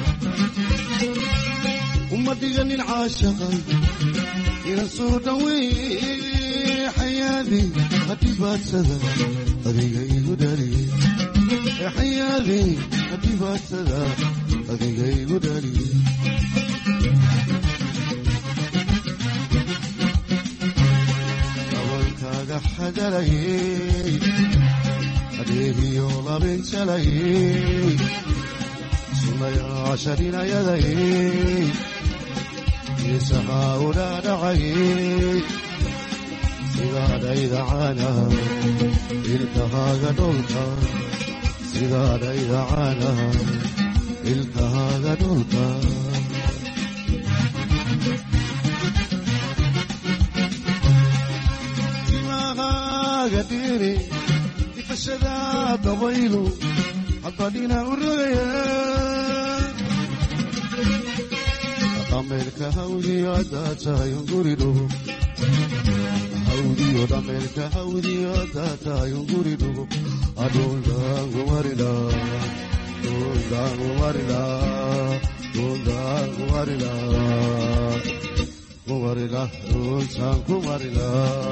uma dhiganin caashaqan inaan soo dhaweeyey xayaadii hadhibaadsada adiga igu dhaliyey xayaadii hadhibaadsada adiga igu dhaliyey dabalkaaga xagalayey adeegiyo labinjalayey sunayaasha dhinayadayey isahaa udhaadhacayey sidaadhayda caanaha ilkahaaga dholka sidaadhayda caanaha ilkahaaga dholka timahaaga dhiri ifashada dabaylu haddadhina u rogaya dhameelka hawdiyo haddaa tahay unguri dhugo hawdiyo dhameelka hawdiyo haddaa tahay unguri dhugo adhuldaangumarila dhuldaangumarila dhuldaangumarila kumarila dhultaan kumarila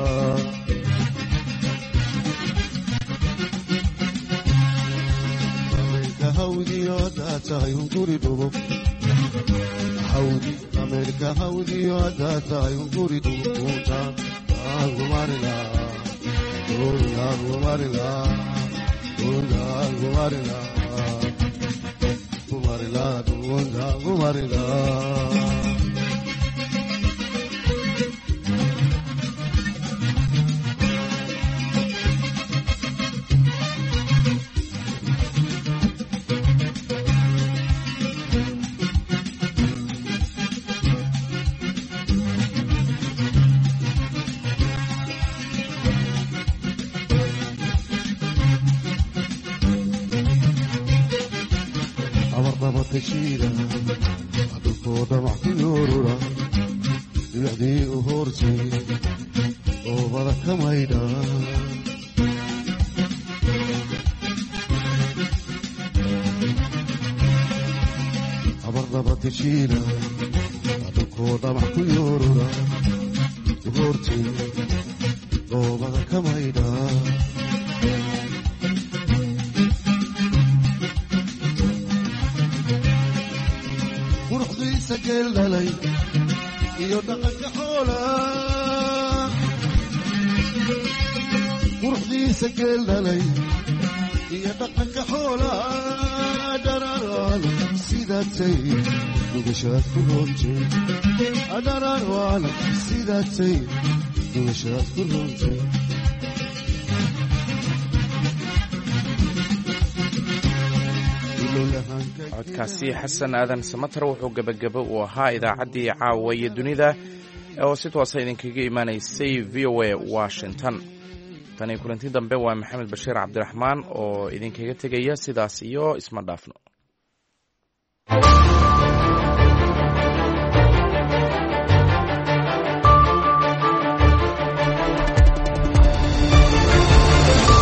hawdiyo haddaa tahay unguri dhugo hawdi dhameelka hawdiyo haddaa tahay unguri dhugo dhultaan kumarila dhultaan kumarila dhultaan kumarila kumarila dhultaan kumarila adulkooda wax ku yoorura dhibicdii u hoorsay oobada ka maydha abardhabatashiina adulkooda wax ku yoorura u hoorsay oobada ka maydha geeldhalay iyo dhaqanka xoola quruxdiisa geeldhalay iyo dhaqanka xoola dhararaan sidaatay dugashaad ku roontay dhararaan sidaatay dugashaad ku roontay codkaasi xasan aadan samatar wuxuu gebagabo uu ahaa idaacaddii caawa iyo dunida oo si toosa idinkaga imaanaysay v o a washington tani kulanti dambe waa maxamed bashiir cabdiraxmaan oo idinkaga tegaya sidaas iyo isma dhaafno.